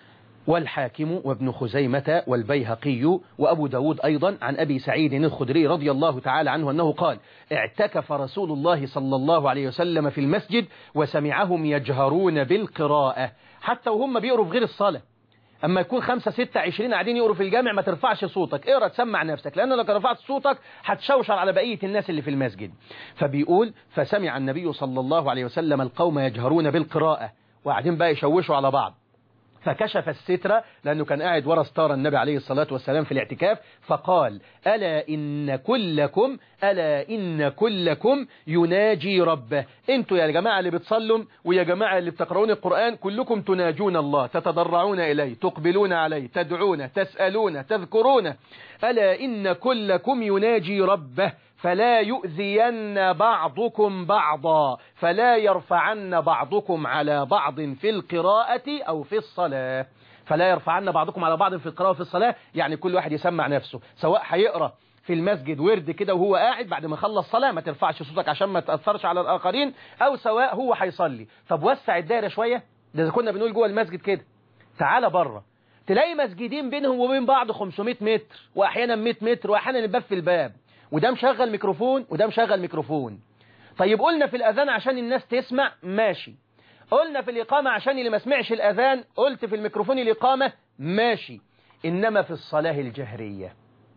والحاكم وابن خزيمة والبيهقي وأبو داود أيضا عن أبي سعيد الخدري رضي الله تعالى عنه أنه قال: اعتكف رسول الله صلى الله عليه وسلم في المسجد وسمعهم يجهرون بالقراءة، حتى وهم بيقروا في غير الصلاة. أما يكون خمسة ستة عشرين قاعدين يقروا في الجامع ما ترفعش صوتك، اقرأ تسمع نفسك، لأنه لو رفعت صوتك هتشوشر على بقية الناس اللي في المسجد. فبيقول: فسمع النبي صلى الله عليه وسلم القوم يجهرون بالقراءة وقاعدين بقى يشوشوا على بعض، فكشف الستر لأنه كان قاعد ورا ستار النبي عليه الصلاة والسلام في الاعتكاف، فقال: ألا إن كلكم ألا إن كلكم يناجي ربه. انتوا يا جماعة اللي بتصلوا ويا جماعة اللي بتقرؤون القرآن كلكم تناجون الله، تتضرعون إليه، تقبلون عليه، تدعون، تسألون، تذكرون. ألا إن كلكم يناجي ربه فلا يؤذين بعضكم بعضا، فلا يرفعن بعضكم على بعض في القراءة أو في الصلاة. فلا يرفعن بعضكم على بعض في القراءة وفي الصلاة، يعني كل واحد يسمع نفسه، سواء هيقرأ في المسجد ورد كده وهو قاعد بعد ما خلص صلاة ما ترفعش صوتك عشان ما تأثرش على الآخرين، أو سواء هو هيصلي. طب وسع الدائرة شوية، ده إذا كنا بنقول جوه المسجد كده، تعال بره تلاقي مسجدين بينهم وبين بعض خمسمائة متر وأحيانا مئة متر وأحيانا الباب في الباب، وده مشغل ميكروفون وده مشغل ميكروفون. طيب قلنا في الأذان عشان الناس تسمع، ماشي. قلنا في الإقامة عشان اللي ما سمعش الأذان قلت في الميكروفون الإقامة، ماشي. إنما في الصلاة الجهرية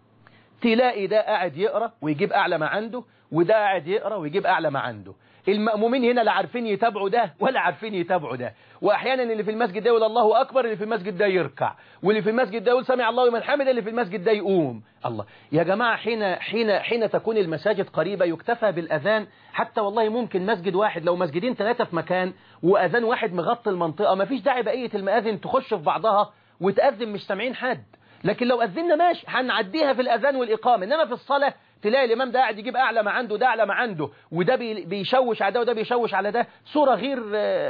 تلاقي ده قاعد يقرأ ويجيب أعلى ما عنده، وده قاعد يقرأ ويجيب أعلى ما عنده. المأمومين هنا لا عارفين يتابعوا ده ولا عارفين يتابعوا ده، وأحيانا اللي في المسجد ده يقول الله أكبر، اللي في المسجد ده يركع، واللي في المسجد ده يقول سمع الله لمن حمده، اللي في المسجد ده يقوم. الله يا جماعة، حين حين حين تكون المساجد قريبة يكتفى بالأذان. حتى والله ممكن مسجد واحد لو مسجدين ثلاثة في مكان وأذان واحد مغطي المنطقة، ما فيش داعي بقية المآذن تخش في بعضها وتأذن مش سامعين حد. لكن لو أذننا ماشي هنعديها في الأذان والإقامة. إنما في الصلاة تلاقي الإمام ده قاعد يجيب أعلى ما عنده، ده أعلى ما عنده، وده بيشوش على ده وده بيشوش على ده، صورة غير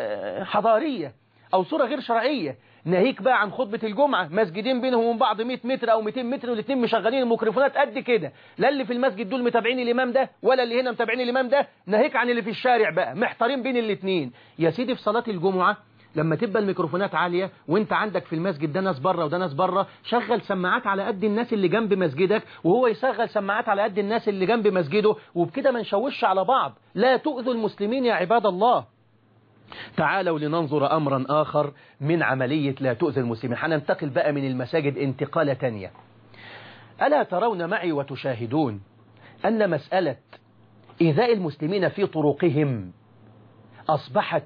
حضارية أو صورة غير شرعية. ناهيك بقى عن خطبة الجمعة، مسجدين بينهم وبين بعض مئة متر أو مئتين متر والاثنين مشغلين الميكروفونات قد كده، لا اللي في المسجد دول متابعين الإمام ده ولا اللي هنا متابعين الإمام ده، ناهيك عن اللي في الشارع بقى محتارين بين الاثنين. يا سيدي في صلاة الجمعة لما تبقى الميكروفونات عالية وانت عندك في المسجد ده ناس بره وده ناس بره، شغل سماعات على قد الناس اللي جنب مسجدك وهو يشغل سماعات على قد الناس اللي جنب مسجده، وبكده ما نشوش على بعض. لا تؤذوا المسلمين يا عباد الله. تعالوا لننظر أمرا آخر من عملية لا تؤذي المسلمين. هننتقل بقى من المساجد انتقالة تانية. ألا ترون معي وتشاهدون أن مسألة إيذاء المسلمين في طرقهم أصبحت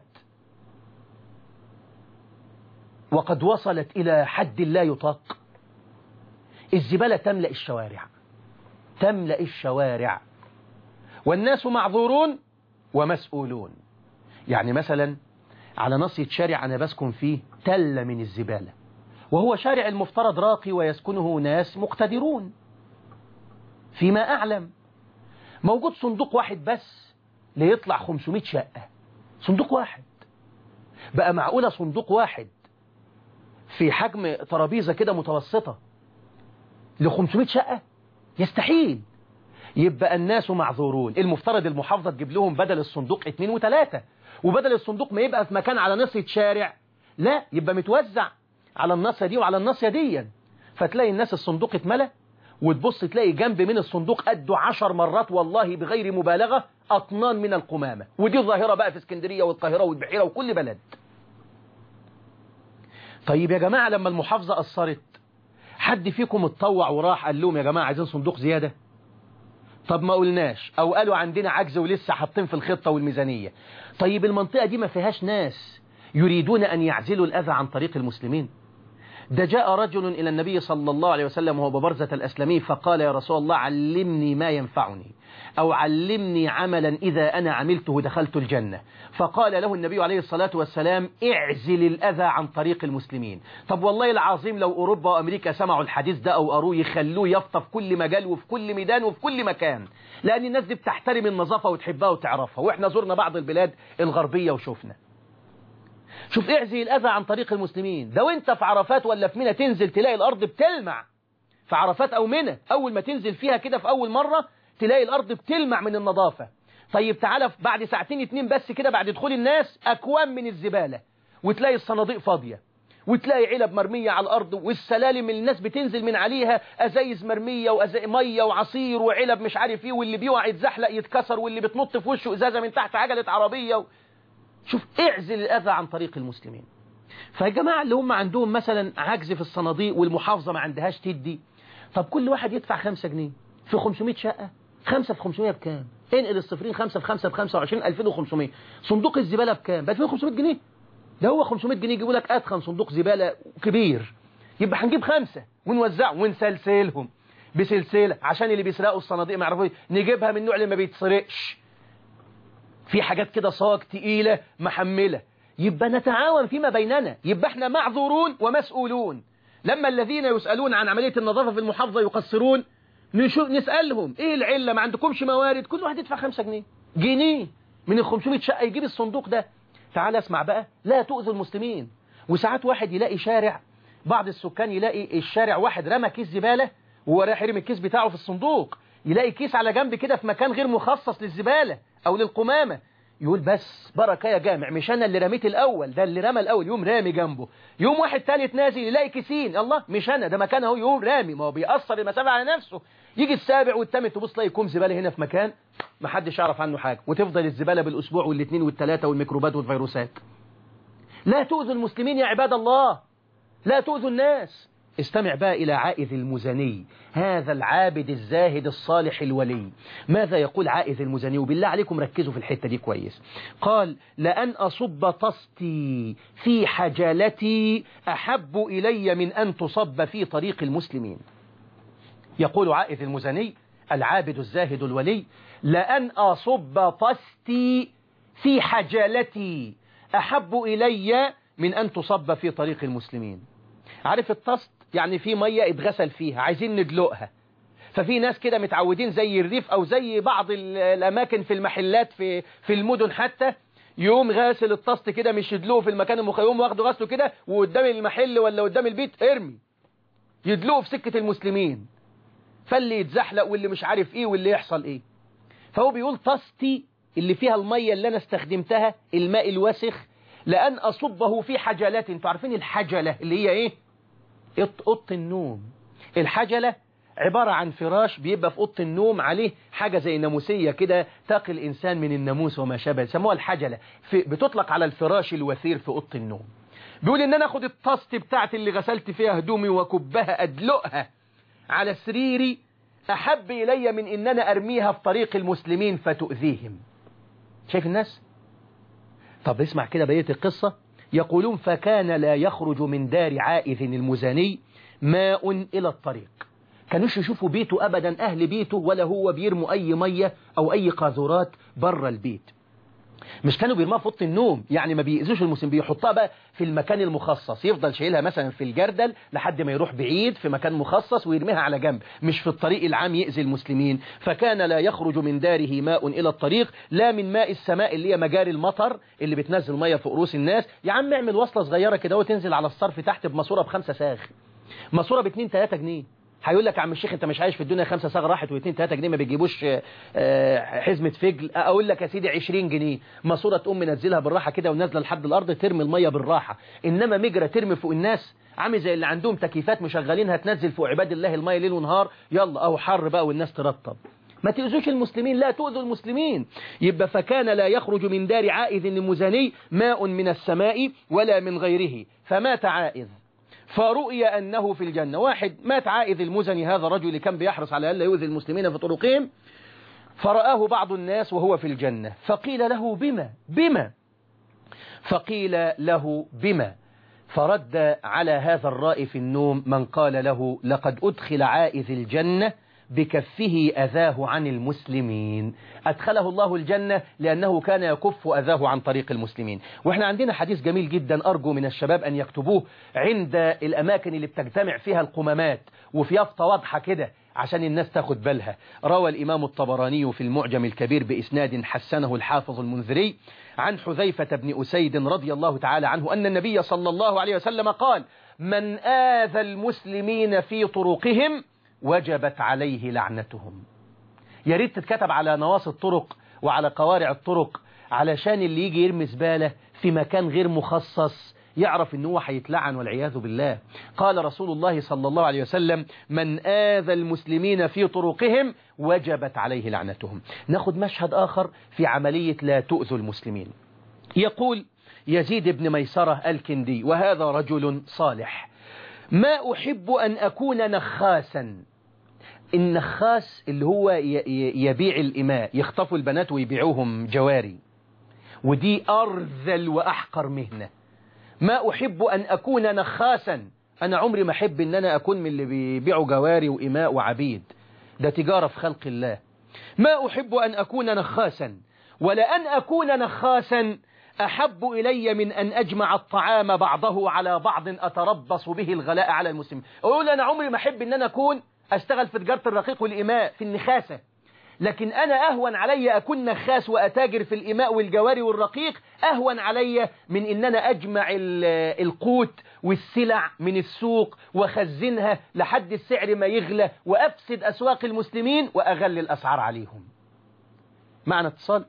وقد وصلت إلى حد لا يطاق؟ الزبالة تملأ الشوارع، تملأ الشوارع، والناس معذورون ومسؤولون. يعني مثلا على ناصية شارع أنا بسكن فيه تل من الزبالة، وهو شارع المفترض راقي ويسكنه ناس مقتدرون. فيما أعلم موجود صندوق واحد بس ليطلع خمسمائة شقة، صندوق واحد. بقى معقولة صندوق واحد في حجم ترابيزة كده متوسطة ل خمسمائة شقة؟ يستحيل. يبقى الناس معذورون. المفترض المحافظة تجيب لهم بدل الصندوق اتنين وتلاتة، وبدل الصندوق ما يبقى في مكان على نصية شارع، لا يبقى متوزع على النصية دي وعلى النصية دي. فتلاقي الناس الصندوق اتملى، وتبص تلاقي جنب من الصندوق قده عشر مرات والله بغير مبالغة أطنان من القمامة. ودي الظاهرة بقى في اسكندرية والقاهرة والبحيرة وكل بلد. طيب يا جماعة لما المحافظة قصرت، حد فيكم اتطوع وراح قال لهم يا جماعة عايزين صندوق زيادة؟ طب ما قلناش، أو قالوا عندنا عجز ولسه حاطين في الخطة والميزانية. طيب المنطقة دي ما فيهاش ناس يريدون أن يعزلوا الأذى عن طريق المسلمين؟ ده جاء رجل إلى النبي صلى الله عليه وسلم وهو ببرزة الأسلمي فقال يا رسول الله علمني ما ينفعني أو علمني عملا إذا أنا عملته دخلت الجنة. فقال له النبي عليه الصلاة والسلام اعزل الأذى عن طريق المسلمين. طب والله العظيم لو أوروبا وأمريكا سمعوا الحديث ده أو قروه يخلوه يفطى في كل مجال وفي كل ميدان وفي كل مكان، لأن الناس دي بتحترم النظافة وتحبها وتعرفها. وإحنا زرنا بعض البلاد الغربية وشوفنا. شوف اعزل الأذى عن طريق المسلمين. ده وانت في عرفات ولا في منى تنزل تلاقي الأرض بتلمع في عرفات أو منى، أول ما تنزل فيها كده في أول مرة تلاقي الأرض بتلمع من النظافة. طيب تعالى بعد ساعتين اتنين بس كده بعد دخول الناس أكوام من الزبالة، وتلاقي الصناديق فاضية، وتلاقي علب مرمية على الأرض، والسلالم اللي الناس بتنزل من عليها أزايز مرمية ومية وعصير وعلب مش عارف ايه، واللي بيقع يتزحلق يتكسر، واللي بتنط في وشه إزازة من تحت عجلة عربية و... شوف اعزل الأذى عن طريق المسلمين. فيا جماعة اللي هم عندهم مثلا عجز في الصناديق والمحافظة ما عندهاش تدي، طب كل واحد يدفع خمسة جنيه في خمسمائة شقة. خمسة في خمسمائة بكام؟ انقل الصفرين، خمسة في خمسة بخمسة وعشرين، ألفين وخمسمائة. صندوق الزبالة بكام؟ بألفين وخمسمائة جنيه. ده هو خمسمائة جنيه يجيبوا لك أدخن صندوق زبالة كبير. يبقى هنجيب خمسة ونوزعهم ونسلسلهم بسلسلة عشان اللي بيسرقوا الصناديق ما يعرفوش. نجيبها من النوع اللي ما بيتسرقش، في حاجات كده صاج تقيلة محملة. يبقى نتعاون فيما بيننا، يبقى احنا معذورون ومسؤولون. لما الذين يسألون عن عملية النظافة في المحافظة يقصرون نسألهم ايه العلة؟ ما عندكمش موارد؟ كل واحد يدفع خمسة جنيه جنيه من ال خمسمائة شقة يجيب الصندوق ده. تعال اسمع بقى، لا تؤذوا المسلمين. وساعات واحد يلاقي شارع، بعض السكان يلاقي الشارع واحد رمى كيس زبالة وهو رايح يرمي الكيس بتاعه في الصندوق، يلاقي كيس على جنب كده في مكان غير مخصص للزبالة أو للقمامة، يقول بس بركة يا جامع، مش أنا اللي رميت الأول، ده اللي رمى الأول، يوم رامي جنبه. يوم واحد ثالث نازل يلاقي كيسين، الله مش أنا، ده مكان اهو، يوم رامي، ما هو بيأثر المسافة على نفسه. يجي السابع والثامن تبص تلاقي كوم زبالة هنا في مكان ما حدش يعرف عنه حاجة، وتفضل الزبالة بالأسبوع والاثنين والثلاثة والميكروبات والفيروسات. لا تؤذوا المسلمين يا عباد الله، لا تؤذوا الناس. استمع بقى إلى عائذ المزني، هذا العابد الزاهد الصالح الولي. ماذا يقول عائذ المزني؟ وبالله عليكم ركزوا في الحتة دي كويس. قال لأن أصب طستي في حجالتي أحب إلي من أن تصب في طريق المسلمين. يقول عائذ المزني العابد الزاهد الولي لأن أصب طستي في حجالتي أحب إلي من أن تصب في طريق المسلمين. عارف الطست؟ يعني في مية اتغسل فيها عايزين ندلقها، ففي ناس كده متعودين زي الريف أو زي بعض الأماكن في المحلات في في المدن حتى، يوم غاسل الطست كده مش يدلقه في المكان المخيم، واخده غسله كده وقدام المحل ولا قدام البيت ارمي، يدلقه في سكة المسلمين، فاللي يتزحلق واللي مش عارف ايه واللي يحصل ايه. فهو بيقول طستي اللي فيها المية اللي انا استخدمتها الماء الوسخ لأن أصبه في حجلات. انتوا عارفين الحجلة اللي هي ايه؟ اوضه النوم. الحجلة عبارة عن فراش بيبقى في اوضه النوم عليه حاجة زي ناموسية كده تقي الإنسان من الناموس وما شابه، سموها الحجلة، في بتطلق على الفراش الوثير في اوضه النوم. بيقول ان انا اخد الطست بتاعتي اللي غسلت فيها هدومي وكبها ادلقها على سريري أحب إلي من إن أنا أرميها في طريق المسلمين فتؤذيهم. شايف الناس؟ طب اسمع كده بقية القصة. يقولون فكان لا يخرج من دار عائذ المزني ماء إلى الطريق، كانوش يشوفوا بيته أبدا، أهل بيته، ولا هو بيرموا أي مية أو أي قاذورات بره البيت. مش كانوا بيرموها في اوضه النوم، يعني ما بيأذوش المسلمين، بيحطها بقى في المكان المخصص، يفضل شايلها مثلا في الجردل لحد ما يروح بعيد في مكان مخصص ويرميها على جنب، مش في الطريق العام يأذي المسلمين. فكان لا يخرج من داره ماء إلى الطريق، لا من ماء السماء اللي هي مجاري المطر اللي بتنزل مية في رؤوس الناس. يا عم اعمل وصلة صغيرة كده وتنزل على الصرف تحت بماسورة بخمسة ساغ، ماسورة باتنين تلاتة جنيه. هيقول لك يا عم الشيخ انت مش عايش في الدنيا، خمسة صاغ راحت واثنين ثلاثة جنيه ما بيجيبوش حزمة فجل. اقول لك يا سيدي عشرين جنيه ماسوره تقوم منزلها بالراحه كده ونازله لحد الارض ترمي الميه بالراحه. انما مجرى ترمي فوق الناس عامل زي اللي عندهم تكييفات مشغلينها تنزل فوق عباد الله الميه ليل ونهار، يلا او حر بقى والناس ترطب. ما تؤذوش المسلمين، لا تؤذوا المسلمين. يبقى فكان لا يخرج من دار عائذ المزني ماء من السماء ولا من غيره، فمات عائذ فرؤي أنه في الجنة. واحد مات عائذ المزني، هذا الرجل اللي كان بيحرص على ألا يؤذي المسلمين في طرقهم، فرآه بعض الناس وهو في الجنة، فقيل له بما بما فقيل له بما فرد على هذا الرائي في النوم من قال له لقد أدخل عائذ الجنة بكفه أذاه عن المسلمين. أدخله الله الجنة لأنه كان يكف أذاه عن طريق المسلمين. وإحنا عندنا حديث جميل جدا أرجو من الشباب أن يكتبوه عند الأماكن اللي بتجتمع فيها القمامات وفي يافطة واضحة كده عشان الناس تاخد بالها. روى الإمام الطبراني في المعجم الكبير بإسناد حسنه الحافظ المنذري عن حذيفة بن أسيد رضي الله تعالى عنه أن النبي صلى الله عليه وسلم قال من آذى المسلمين في طرقهم وجبت عليه لعنتهم. يا ريت تتكتب على نواصي الطرق وعلى قوارع الطرق علشان اللي يجي يرمي زبالة في مكان غير مخصص يعرف ان هو هيتلعن والعياذ بالله. قال رسول الله صلى الله عليه وسلم من آذى المسلمين في طرقهم وجبت عليه لعنتهم. ناخد مشهد آخر في عملية لا تؤذوا المسلمين. يقول يزيد بن ميسرة الكندي وهذا رجل صالح ما أحب أن أكون نخاسا. النخاس اللي هو يبيع الإماء، يخطفوا البنات ويبيعوهم جواري، ودي أرذل وأحقر مهنة. ما أحب أن أكون نخاسا. أنا عمري ما أحب أن أنا أكون من اللي بيبيعوا جواري وإماء وعبيد، ده تجارة في خلق الله. ما أحب أن أكون نخاسا ولأن أكون نخاسا أحب إلي من أن أجمع الطعام بعضه على بعض أتربص به الغلاء على المسلمين. أقول أنا عمري ما أحب أن أنا أكون أشتغل في تجارة الرقيق والإماء في النخاسة، لكن أنا أهون علي أكون نخاس وأتاجر في الإماء والجواري والرقيق أهون علي من أن أنا أجمع القوت والسلع من السوق وخزنها لحد السعر ما يغلى وأفسد أسواق المسلمين وأغلي الأسعار عليهم. معنا اتصال.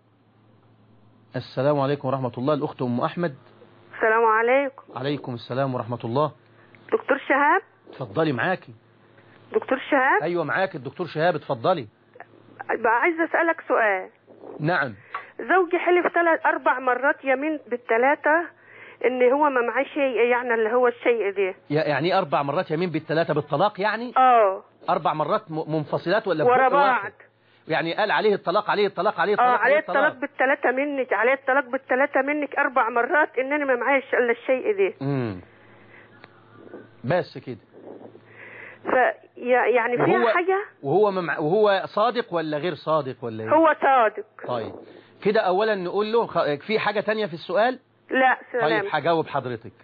السلام عليكم ورحمة الله. الأخت أم أحمد. السلام عليكم. عليكم السلام ورحمة الله. دكتور شهاب. اتفضلي معاكي. دكتور شهاب. أيوة معاك الدكتور شهاب، اتفضلي. بقى عايزة أسألك سؤال. نعم. زوجي حلف ثلاث أربع مرات يمين بالثلاثة إن هو ما معاه شيء، يعني اللي هو الشيء ده. يعني أربع مرات يمين بالثلاثة بالطلاق يعني؟ اه. أربع مرات منفصلات ولا ورا بعض؟ يعني قال عليه الطلاق عليه الطلاق عليه الطلاق اه عليه الطلاق بالثلاثة منك، عليه الطلاق بالثلاثة منك أربع مرات إنني ما معايش إلا الشيء ده. امم بس كده. ف يعني فيها حاجة. وهو ممع... وهو صادق ولا غير صادق ولا ايه؟ هو صادق. طيب كده أولا نقول له خ... في حاجة تانية في السؤال؟ لا سلام. طيب هجاوب حضرتك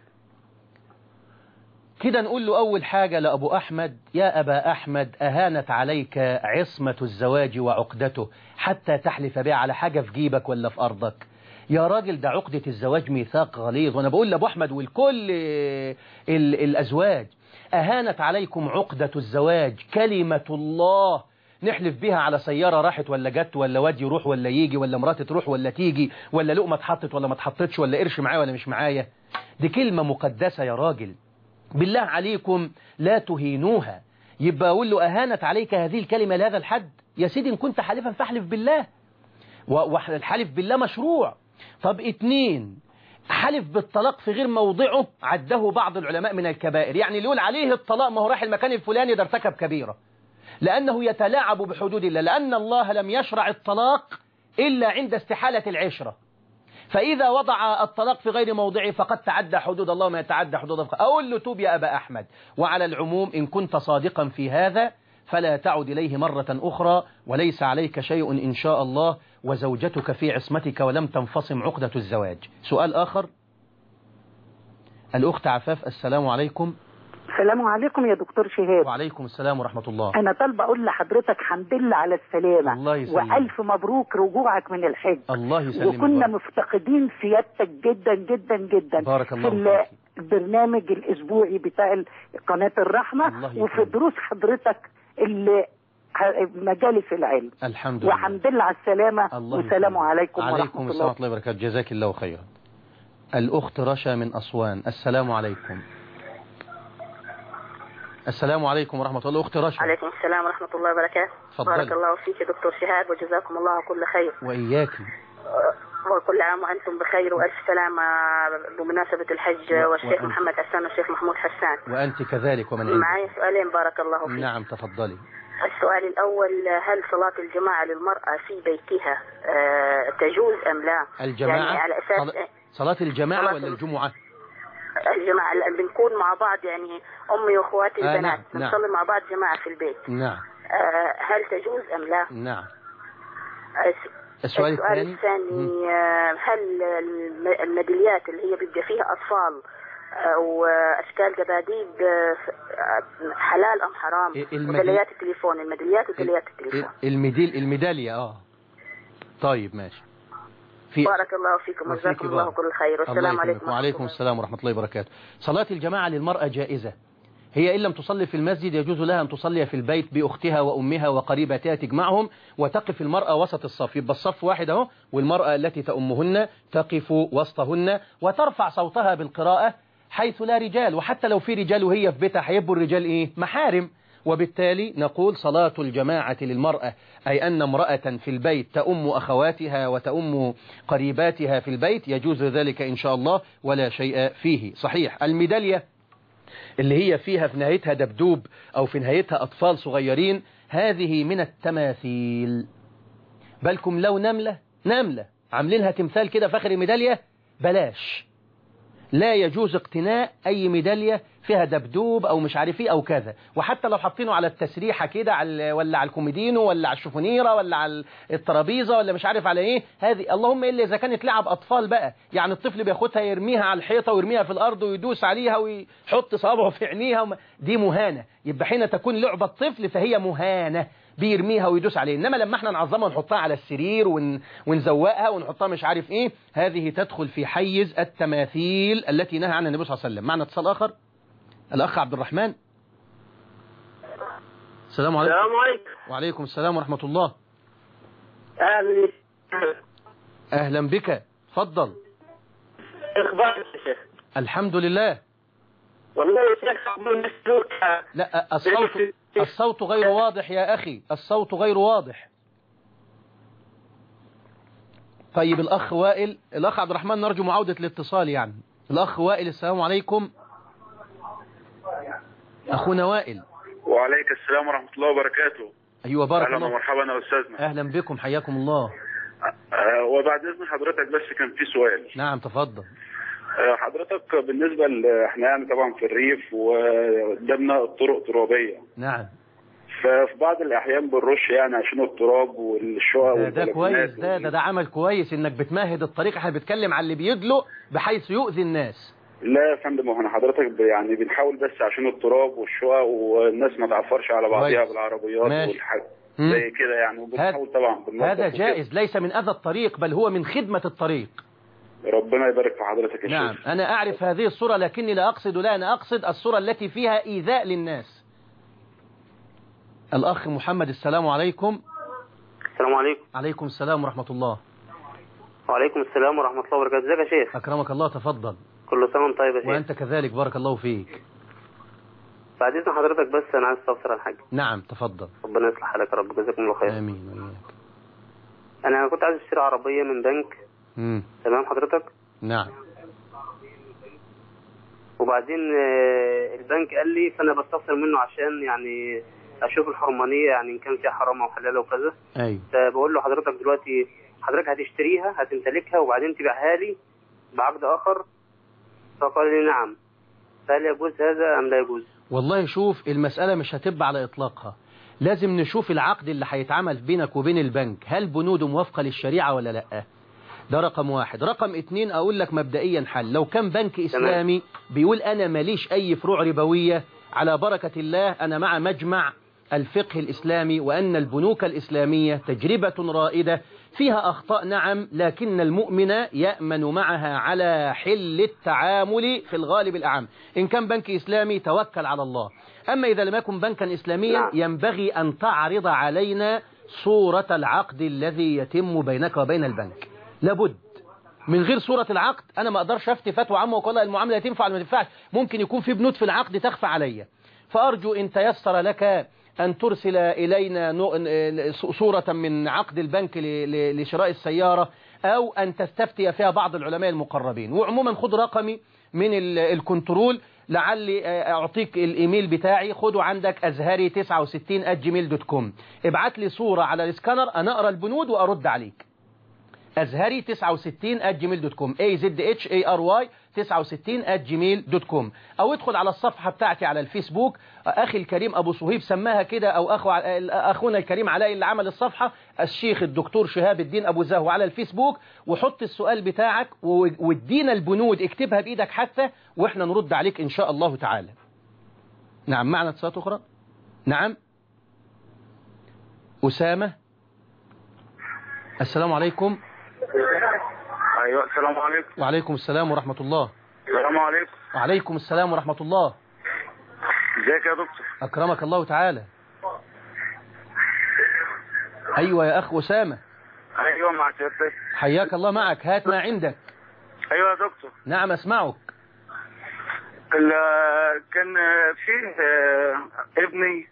كده. نقول له أول حاجة لأبو أحمد يا أبا أحمد أهانت عليك عصمة الزواج وعقدته حتى تحلف بها على حاجة في جيبك ولا في أرضك. يا راجل ده عقدة الزواج ميثاق غليظ، وأنا بقول لأبو أحمد والكل ال... الأزواج أهانت عليكم عقدة الزواج كلمة الله نحلف بها على سيارة راحت ولا جت ولا واد يروح ولا يجي ولا مراتي تروح ولا تيجي ولا لقمة اتحطت ولا ما اتحطتش ولا قرش معايا ولا مش معايا. دي كلمة مقدسة يا راجل، بالله عليكم لا تهينوها. يبقى أقول له أهانت عليك هذه الكلمة لهذا الحد. يا سيدي إن كنت حالفا فاحلف بالله، والحلف بالله مشروع. طب اتنين حلف بالطلاق في غير موضعه عده بعض العلماء من الكبائر. يعني اللي يقول عليه الطلاق ما هو راح المكان الفلاني ده ارتكب كبيرة، لأنه يتلاعب بحدود الله، لأن الله لم يشرع الطلاق إلا عند استحالة العشرة. فإذا وضع الطلاق في غير موضعه فقد تعدى حدود الله ما يتعدى حدود الله. أقول له توب يا أبا أحمد. وعلى العموم إن كنت صادقا في هذا فلا تعد إليه مرة أخرى وليس عليك شيء إن شاء الله، وزوجتك في عصمتك ولم تنفصم عقدة الزواج. سؤال آخر. الأخت عفاف. السلام عليكم. السلام عليكم يا دكتور شهاب. وعليكم السلام ورحمة الله. أنا طالبة أقول لحضرتك حمد لله على السلامة. الله يسلمك. وألف مبروك رجوعك من الحج. الله يسلمك. وكنا مفتقدين سيادتك جدا جدا جدا. بارك الله في البرنامج الأسبوعي بتاع قناة الرحمة وفي دروس حضرتك اللي مجالس العلم. الحمد لله. وحمد لله على السلامة. والسلام عليكم ورحمة الله. عليكم السلام ورحمة الله وبركاته. جزاك الله خيرا. الأخت رشا من أسوان. السلام عليكم. السلام عليكم ورحمة الله. أختي رشا. عليكم السلام ورحمة الله وبركاته. فضل. بارك الله فيك دكتور شهاب وجزاكم الله كل خير. وإياكي. وكل عام وأنتم بخير وألف سلامة بمناسبة الحج و... والشيخ وأنت... محمد حسان والشيخ محمود حسان. وأنت كذلك ومن عندك. معي سؤالين بارك الله فيك. نعم تفضلي. السؤال الأول هل صلاة الجماعة للمرأة في بيتها تجوز أم لا؟ الجماعة يعني على أساس صل... صلاة الجماعة صلاة ولا الجمعة؟ جماعة بنكون مع بعض، يعني أمي وأخواتي آه البنات نعم. نصلي نعم. مع بعض جماعة في البيت. نعم. آه هل تجوز أم لا؟ نعم. آه السؤال, السؤال الثاني, الثاني آه هل الميداليات اللي هي بيبقى فيها أطفال واشكال دباديب حلال ام حرام؟ ميداليات التليفون، الميداليات وميداليات التليفون. الميدال الميداليه اه طيب ماشي. في بارك الله فيكم وجزاكم الله كل خير، والسلام عليكم. وعليكم السلام ورحمه الله وبركاته. صلاه الجماعه للمراه جائزه، هي إن لم تصلي في المسجد يجوز لها أن تصلي في البيت بأختها وأمها وقريباتها، تجمعهم وتقف المرأة وسط الصف، يبقى الصف واحد اهو، والمرأة التي تأمهن تقف وسطهن وترفع صوتها بالقراءة حيث لا رجال، وحتى لو في رجال وهي في بيتها هيبقوا الرجال إيه؟ محارم. وبالتالي نقول صلاة الجماعة للمرأة، أي أن امرأة في البيت تأم أخواتها وتأم قريباتها في البيت، يجوز ذلك إن شاء الله ولا شيء فيه. صحيح الميدالية اللي هي فيها في نهايتها دبدوب أو في نهايتها أطفال صغيرين، هذه من التماثيل. بالكم لو نملة نملة عاملينها تمثال كده فاخر الميدالية، بلاش، لا يجوز اقتناء أي ميدالية فيها دبدوب أو مش عارف ايه أو كذا. وحتى لو حاطينه على التسريحة كده على ولا على الكوميدينو ولا على الشوفونيرة ولا على الترابيزة ولا مش عارف على ايه، هذه اللهم إلا إذا كانت لعب أطفال بقى، يعني الطفل بياخدها يرميها على الحيطة ويرميها في الأرض ويدوس عليها ويحط صابعه في عينيها وما... دي مهانة، يبقى حين تكون لعبة طفل فهي مهانة، بيرميها ويدوس عليه. إنما لما احنا نعظمها ونحطها على السرير ون... ونزوقها ونحطها مش عارف ايه، هذه تدخل في حيز التماثيل التي نهى عنها النبي صلى الله عليه وسلم. معنا اتصال آخر، الأخ عبد الرحمن. السلام عليكم. السلام عليكم. وعليكم السلام ورحمة الله. أهلا أهلا بك، تفضل. إخبارك يا شيخ؟ الحمد لله. والله يا شيخ مسلوك. لا الصوت الصوت غير واضح يا أخي، الصوت غير واضح. طيب الأخ وائل، الأخ عبد الرحمن نرجو معاودة الاتصال يعني. الأخ وائل السلام عليكم. أخونا وائل. وعليك السلام ورحمة الله وبركاته. أيوة بارك أهلا الله. أهلا ومرحبا يا أستاذنا. أهلا بكم، حياكم الله. أه وبعد إذن حضرتك بس كان في سؤال. نعم تفضل. أه حضرتك بالنسبة احنا يعني طبعا في الريف وقدامنا الطرق ترابية. نعم. ففي بعض الأحيان بنرش يعني عشان التراب والشقق ده, ده كويس، ده, ده ده عمل كويس إنك بتمهد الطريق. احنا بنتكلم على اللي بيدلق بحيث يؤذي الناس. لا يا فندم، احنا حضرتك يعني بنحاول بس عشان التراب والشقق والناس ما تعفرش على بعضها بالعربيات والحاجات زي كده يعني، وبنحاول طبعا هذا جائز، ليس من أذى الطريق بل هو من خدمة الطريق. ربنا يبارك في حضرتك يا نعم. شيخ. أنا أعرف هذه الصورة لكني لا أقصد لا أنا أقصد الصورة التي فيها إيذاء للناس. الأخ محمد السلام عليكم. السلام عليكم. عليكم السلام ورحمة الله. وعليكم السلام ورحمة الله وبركاته. ازيك يا شيخ؟ أكرمك الله، تفضل. كل سنة وانت طيب يا شيخ. وأنت كذلك بارك الله فيك. بعد إذن حضرتك بس أنا عايز استفسر عن حاجة. نعم تفضل. ربنا يصلح حالك يا رب، جزاكم الله خير. آمين وإياك. أنا كنت عايز أشتري عربية من بنك. امم تمام حضرتك؟ نعم. وبعدين البنك قال لي، فأنا بستفسر منه عشان يعني أشوف الحرمانية يعني إن كان فيها حرام أو حلال وكذا. أيوة. فبقول له حضرتك دلوقتي حضرتك هتشتريها هتمتلكها وبعدين تبيعها لي بعقد آخر؟ فقال لي نعم. فهل يجوز هذا أم لا يجوز؟ والله شوف، المسألة مش هتبقى على إطلاقها، لازم نشوف العقد اللي هيتعمل بينك وبين البنك هل بنوده موافقة للشريعة ولا لأ. ده رقم واحد. رقم اتنين أقول لك مبدئيا حل، لو كان بنك إسلامي بيقول أنا ماليش أي فروع ربوية، على بركة الله أنا مع مجمع الفقه الإسلامي وأن البنوك الإسلامية تجربة رائدة فيها أخطاء نعم، لكن المؤمن يأمن معها على حل التعامل في الغالب الأعم. إن كان بنك إسلامي توكل على الله. أما إذا لم يكن بنكا إسلاميا ينبغي أن تعرض علينا صورة العقد الذي يتم بينك وبين البنك. لابد من غير صورة العقد أنا ما أقدرش أفتي فتوى عامة وأقول المعاملة تنفع ولا ما تنفعش. ممكن يكون في بنود في العقد تخفى عليا، فأرجو إن تيسر لك أن ترسل إلينا صورة من عقد البنك لشراء السيارة أو أن تستفتي فيها بعض العلماء المقربين. وعموما خد رقمي من الكنترول لعلي أعطيك الإيميل بتاعي، خده عندك أزهري تسعة وستين آت جيميل دوت كوم. ابعت لي صورة على الاسكانر أنا أقرأ البنود وأرد عليك. أزهري تسعة وستين آت جيميل دوت كوم، A Z H A R Y تسعة وستين آت جيميل دوت كوم، أو ادخل على الصفحة بتاعتي على الفيسبوك، أخي الكريم أبو صهيب سماها كده، أو أخو أخونا الكريم علاء اللي عمل الصفحة الشيخ الدكتور شهاب الدين أبو زهو على الفيسبوك، وحط السؤال بتاعك وادينا البنود، اكتبها بإيدك حتى، وإحنا نرد عليك إن شاء الله تعالى. نعم، معنا اتصالات أخرى. نعم، أسامة. السلام عليكم. ايوه السلام عليكم. وعليكم السلام ورحمة الله. السلام عليكم. وعليكم السلام ورحمة الله. ازيك يا دكتور؟ أكرمك الله تعالى. أيوة يا أخ أسامة. ايوه مع سيادتك. حياك الله، معك، هات ما عندك. ايوه يا دكتور. نعم أسمعك. كان في ابني.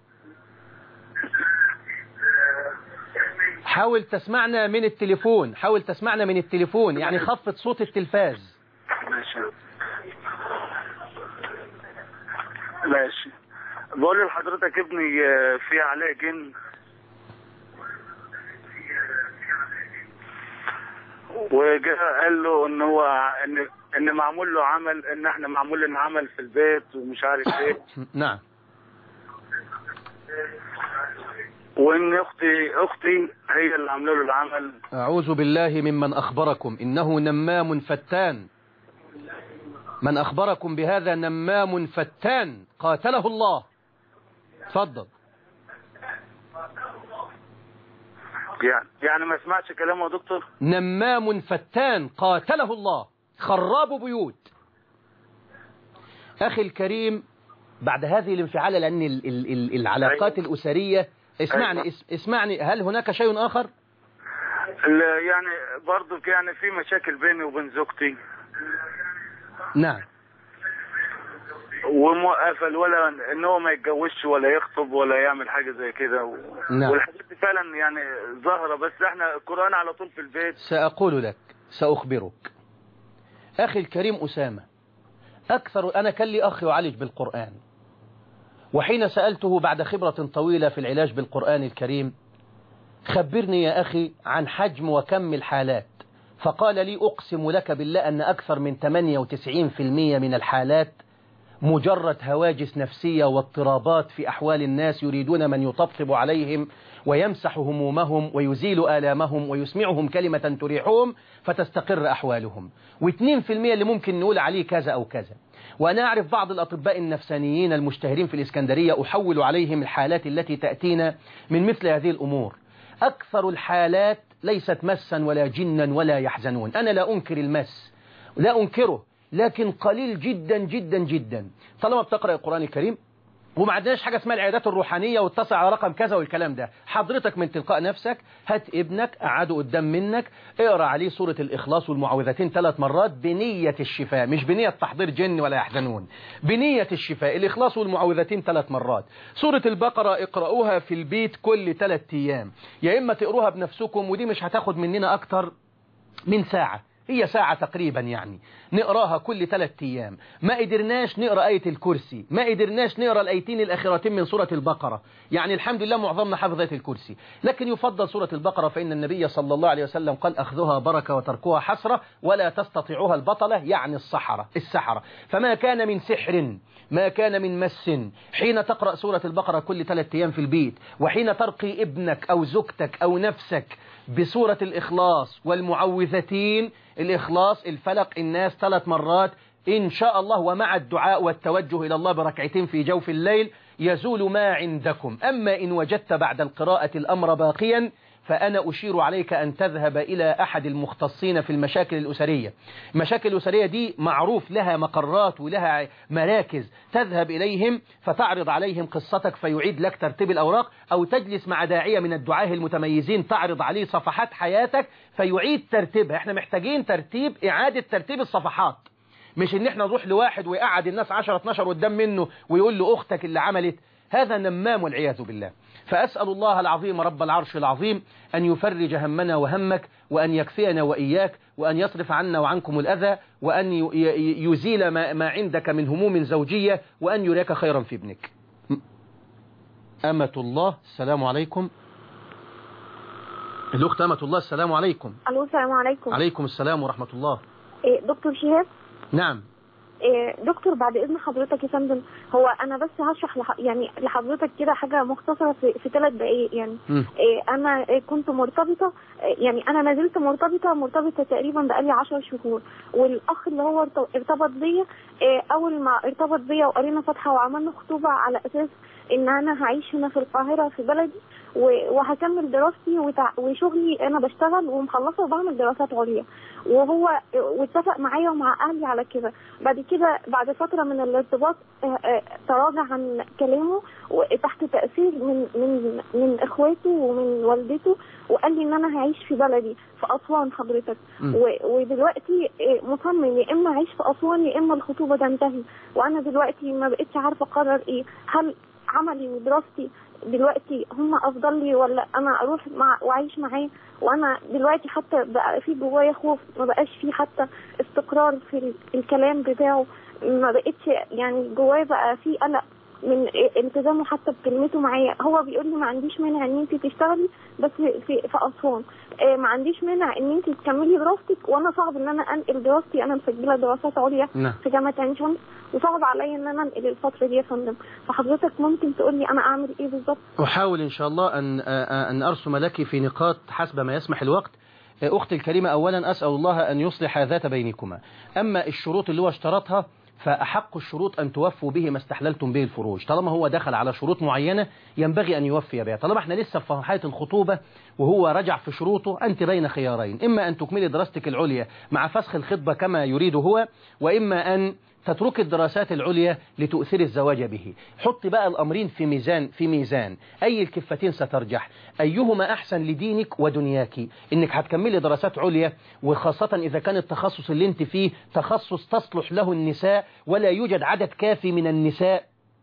حاول تسمعنا من التليفون، حاول تسمعنا من التليفون، يعني خفض صوت التلفاز. ماشي ماشي. بقول لحضرتك ابني في عليه جن، وجاء قال له ان هو ان ان معمول له عمل، ان احنا معمول لنا عمل في البيت ومش عارف ايه. نعم. وان اختي اختي هي اللي عامله له العمل. اعوذ بالله ممن اخبركم انه نمام فتان. من اخبركم بهذا نمام فتان قاتله الله. اتفضل. يعني يعني ما سمعتش كلامه يا دكتور؟ نمام فتان قاتله الله، خراب بيوت. أخي الكريم، بعد هذه الانفعال، لأن ال ال ال العلاقات أيوة. الأسرية، اسمعني أيوة. اسمعني، هل هناك شيء آخر؟ يعني برضو يعني في مشاكل بيني وبين زوجتي. نعم. وموقفه ولا ان هو ما يتجوزش ولا يخطب ولا يعمل حاجه زي كده و... نعم. والحاجات دي فعلا يعني ظاهره، بس احنا القرآن على طول في البيت. سأقول لك، سأخبرك أخي الكريم أسامة، أكثر أنا كان لي أخ يعالج بالقرآن، وحين سألته بعد خبرة طويلة في العلاج بالقرآن الكريم، خبرني يا أخي عن حجم وكم الحالات، فقال لي أقسم لك بالله أن أكثر من ثمانية وتسعين بالمئة من الحالات مجرد هواجس نفسية واضطرابات في أحوال الناس، يريدون من يطبطب عليهم ويمسح همومهم ويزيل آلامهم ويسمعهم كلمة تريحهم فتستقر أحوالهم، واثنين في المئة اللي ممكن نقول عليه كذا أو كذا. وأنا أعرف بعض الأطباء النفسانيين المشتهرين في الإسكندرية، أحول عليهم الحالات التي تأتينا من مثل هذه الأمور. أكثر الحالات ليست مسا ولا جنا ولا يحزنون، أنا لا أنكر المس، لا أنكره، لكن قليل جدا جدا جدا. طالما بتقرأ القرآن الكريم وما عندناش حاجة اسمها العيادات الروحانية واتصل على رقم كذا والكلام ده، حضرتك من تلقاء نفسك هات ابنك قعده قدام منك، اقرأ عليه سورة الإخلاص والمعوذتين ثلاث مرات بنية الشفاء، مش بنية تحضير جن ولا يحزنون، بنية الشفاء. الإخلاص والمعوذتين ثلاث مرات. سورة البقرة اقرأوها في البيت كل ثلاث أيام، يا إما تقروها بنفسكم، ودي مش هتاخد مننا أكتر من ساعة، هي ساعة تقريبا، يعني نقراها كل ثلاث أيام. ما قدرناش نقرأ آية الكرسي، ما قدرناش نقرأ الآيتين الأخيرتين من سورة البقرة، يعني الحمد لله معظمنا حفظ آية الكرسي، لكن يفضل سورة البقرة، فإن النبي صلى الله عليه وسلم قال أخذها بركة وتركها حسرة، ولا تستطيعها البطلة، يعني السحرة السحرة. فما كان من سحر، ما كان من مس، حين تقرأ سورة البقرة كل ثلاث أيام في البيت، وحين ترقي ابنك أو زوجتك أو نفسك بسورة الإخلاص والمعوذتين، الإخلاص الفلق الناس ثلاث مرات إن شاء الله، ومع الدعاء والتوجه إلى الله بركعتين في جوف الليل، يزول ما عندكم. أما إن وجدت بعد القراءة الأمر باقيا، فأنا أشير عليك أن تذهب إلى أحد المختصين في المشاكل الأسرية. المشاكل الأسرية دي معروف لها مقرات ولها مراكز، تذهب إليهم فتعرض عليهم قصتك فيعيد لك ترتيب الأوراق، أو تجلس مع داعية من الدعاة المتميزين تعرض عليه صفحات حياتك فيعيد ترتيبها. احنا محتاجين ترتيب، إعادة ترتيب الصفحات، مش ان احنا نروح لواحد ويقعد الناس عشرة اتناشر قدام منه ويقول له أختك اللي عملت، هذا نمام والعياذ بالله. فأسأل الله العظيم رب العرش العظيم أن يفرج همنا وهمك، وأن يكفينا وإياك، وأن يصرف عنا وعنكم الأذى، وأن يزيل ما, ما عندك من هموم زوجية، وأن يريك خيرا في ابنك. أمة الله السلام عليكم. الأخت أمة الله السلام عليكم. ألو السلام عليكم. عليكم السلام ورحمة الله. إيه دكتور شهاب؟ نعم. دكتور بعد اذن حضرتك يا فندم، هو انا بس هشرح لح... يعني لحضرتك كده حاجه مختصره في, في ثلاث دقائق يعني. م. انا كنت مرتبطه، يعني انا ما زلت مرتبطه مرتبطه تقريبا بقالي عشر شهور، والاخ اللي هو ارتبط بيا اول ما ارتبط بيا وقرينا فاتحه وعملنا خطوبه على اساس ان انا هعيش هنا في القاهره في بلدي وهكمل دراستي وشغلي، انا بشتغل ومخلصه وبعمل دراسات عليا، وهو واتفق معايا ومع اهلي على كده. بعد كده بعد فتره من الارتباط تراجع عن كلامه تحت تاثير من من من اخواته ومن والدته، وقال لي ان انا هعيش في بلدي في اسوان حضرتك، ودلوقتي مصمم يا اما اعيش في اسوان يا اما الخطوبه تنتهي، وانا دلوقتي ما بقتش عارفه اقرر ايه، هل عملي ودراستي دلوقتي هم افضل لي ولا انا اروح مع واعيش معاه؟ وانا دلوقتي حتى بقى في جوايا خوف، ما بقاش في حتى استقرار في الكلام بتاعه، ما بقتش يعني جوايا بقى في قلق من التزامه حتى بكلمته معايا. هو بيقول لي ما عنديش مانع ان انت تشتغلي بس في في اسوان، ما عنديش مانع ان انت تكملي دراستك، وانا صعب ان انا انقل دراستي، انا مسجله دراسات عليا في جامعه عين شمس، وصعب عليا ان انا انقل الفتره دي يا فندم. فحضرتك ممكن تقول لي انا اعمل ايه بالظبط؟ احاول ان شاء الله ان ان ارسم لك في نقاط حسب ما يسمح الوقت. اختي الكريمه، اولا اسال الله ان يصلح ذات بينكما. اما الشروط اللي هو اشترطها فأحق الشروط أن توفوا به ما استحللتم به الفروج. طالما هو دخل على شروط معينة ينبغي أن يوفي بها. طالما احنا لسه في مرحلة الخطوبة وهو رجع في شروطه، أنت بين خيارين: إما أن تكملي دراستك العليا مع فسخ الخطبة كما يريد هو، وإما أن تترك الدراسات العليا لتؤثر الزواج به. حط بقى الأمرين في ميزان في ميزان أي الكفتين سترجح، أيهما أحسن لدينك ودنياك. إنك هتكملي دراسات عليا، وخاصة إذا كان التخصص اللي انت فيه تخصص تصلح له النساء ولا يوجد عدد كافي من النساء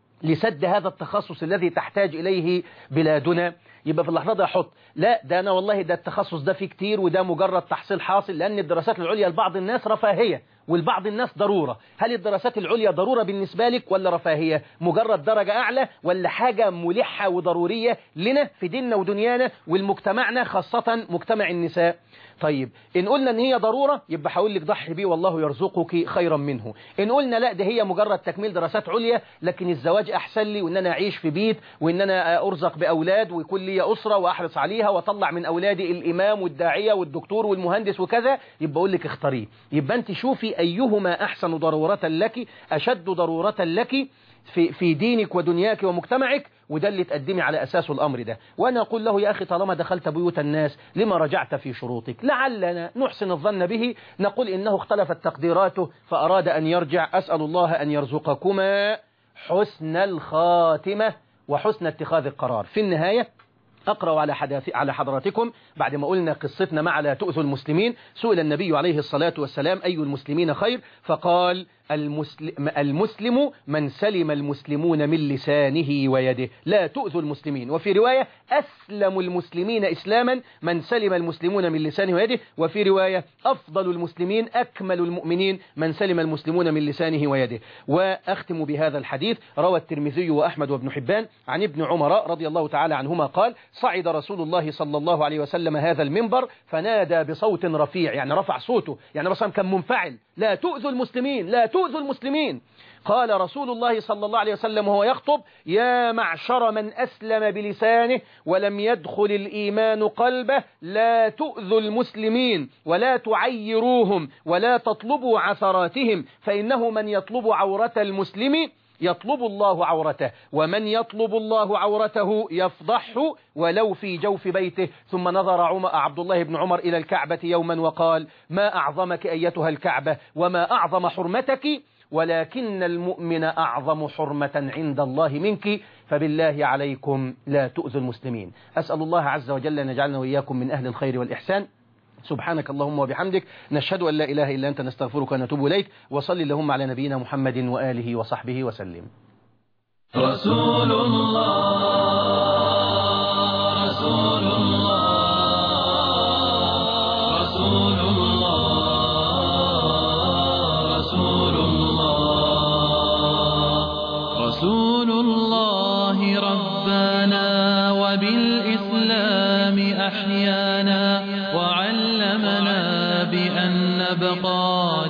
لسد هذا التخصص الذي تحتاج إليه بلادنا، يبقى في اللحظة دي أحط لا ده أنا والله ده التخصص ده فيه كتير وده مجرد تحصيل حاصل، لأن الدراسات العليا لبعض الناس رفاهية والبعض الناس ضرورة. هل الدراسات العليا ضرورة بالنسبة لك ولا رفاهية؟ مجرد درجة أعلى ولا حاجة ملحة وضرورية لنا في ديننا ودنيانا والمجتمعنا، خاصة مجتمع النساء؟ طيب إن قلنا إن هي ضرورة يبقى هقول لك ضحي بيه والله يرزقك خيرا منه. إن قلنا لا ده هي مجرد تكميل دراسات عليا لكن الزواج أحسن لي، وإن أنا أعيش في بيت، وإن أنا أرزق بأولاد ويكون لي أسرة وأحرص عليها وأطلع من أولادي الإمام والداعية والدكتور والمهندس وكذا، يبقى أقول لك اختاريه. يبقى أنت شوفي أيهما أحسن ضرورة لك، أشد ضرورة لك في في دينك ودنياك ومجتمعك، وده اللي تقدمي على أساسه الأمر ده. وأنا أقول له يا أخي طالما دخلت بيوت الناس لما رجعت في شروطك؟ لعلنا نحسن الظن به، نقول إنه اختلفت تقديراته فأراد أن يرجع. أسأل الله أن يرزقكما حسن الخاتمة وحسن اتخاذ القرار. في النهاية أقرأ على على حضراتكم بعد ما قلنا قصتنا مع لا تؤذوا المسلمين. سئل النبي عليه الصلاة والسلام أي المسلمين خير؟ فقال المسلم, المسلم من سلم المسلمون من لسانه ويده. لا تؤذوا المسلمين. وفي رواية أسلم المسلمين إسلاما من سلم المسلمون من لسانه ويده. وفي رواية أفضل المسلمين أكمل المؤمنين من سلم المسلمون من لسانه ويده. وأختم بهذا الحديث. روى الترمذي وأحمد وابن حبان عن ابن عمر رضي الله تعالى عنهما قال: صعد رسول الله صلى الله عليه وسلم هذا المنبر فنادى بصوت رفيع، يعني رفع صوته، يعني مثلا كان منفعل: لا تؤذوا المسلمين، لا تؤذوا المسلمين. قال رسول الله صلى الله عليه وسلم وهو يخطب: يا معشر من أسلم بلسانه ولم يدخل الإيمان قلبه، لا تؤذوا المسلمين ولا تعيروهم ولا تطلبوا عثراتهم، فإنه من يطلب عورة المسلم يطلب الله عورته، ومن يطلب الله عورته يفضحه ولو في جوف بيته. ثم نظر عمر عبد الله بن عمر إلى الكعبة يوما وقال: ما أعظمك أيتها الكعبة وما أعظم حرمتك، ولكن المؤمن أعظم حرمة عند الله منك، فبالله عليكم لا تؤذوا المسلمين. أسأل الله عز وجل أن يجعلنا وإياكم من أهل الخير والإحسان. سبحانك اللهم وبحمدك، نشهد أن لا إله إلا أنت، نستغفرك ونتوب إليك. وصل اللهم على نبينا محمد وآله وصحبه وسلم. رسول الله رسول الله رسول الله رسول الله رسول الله ربنا وبالإسلام أحيانا وعلمنا بأن نبقى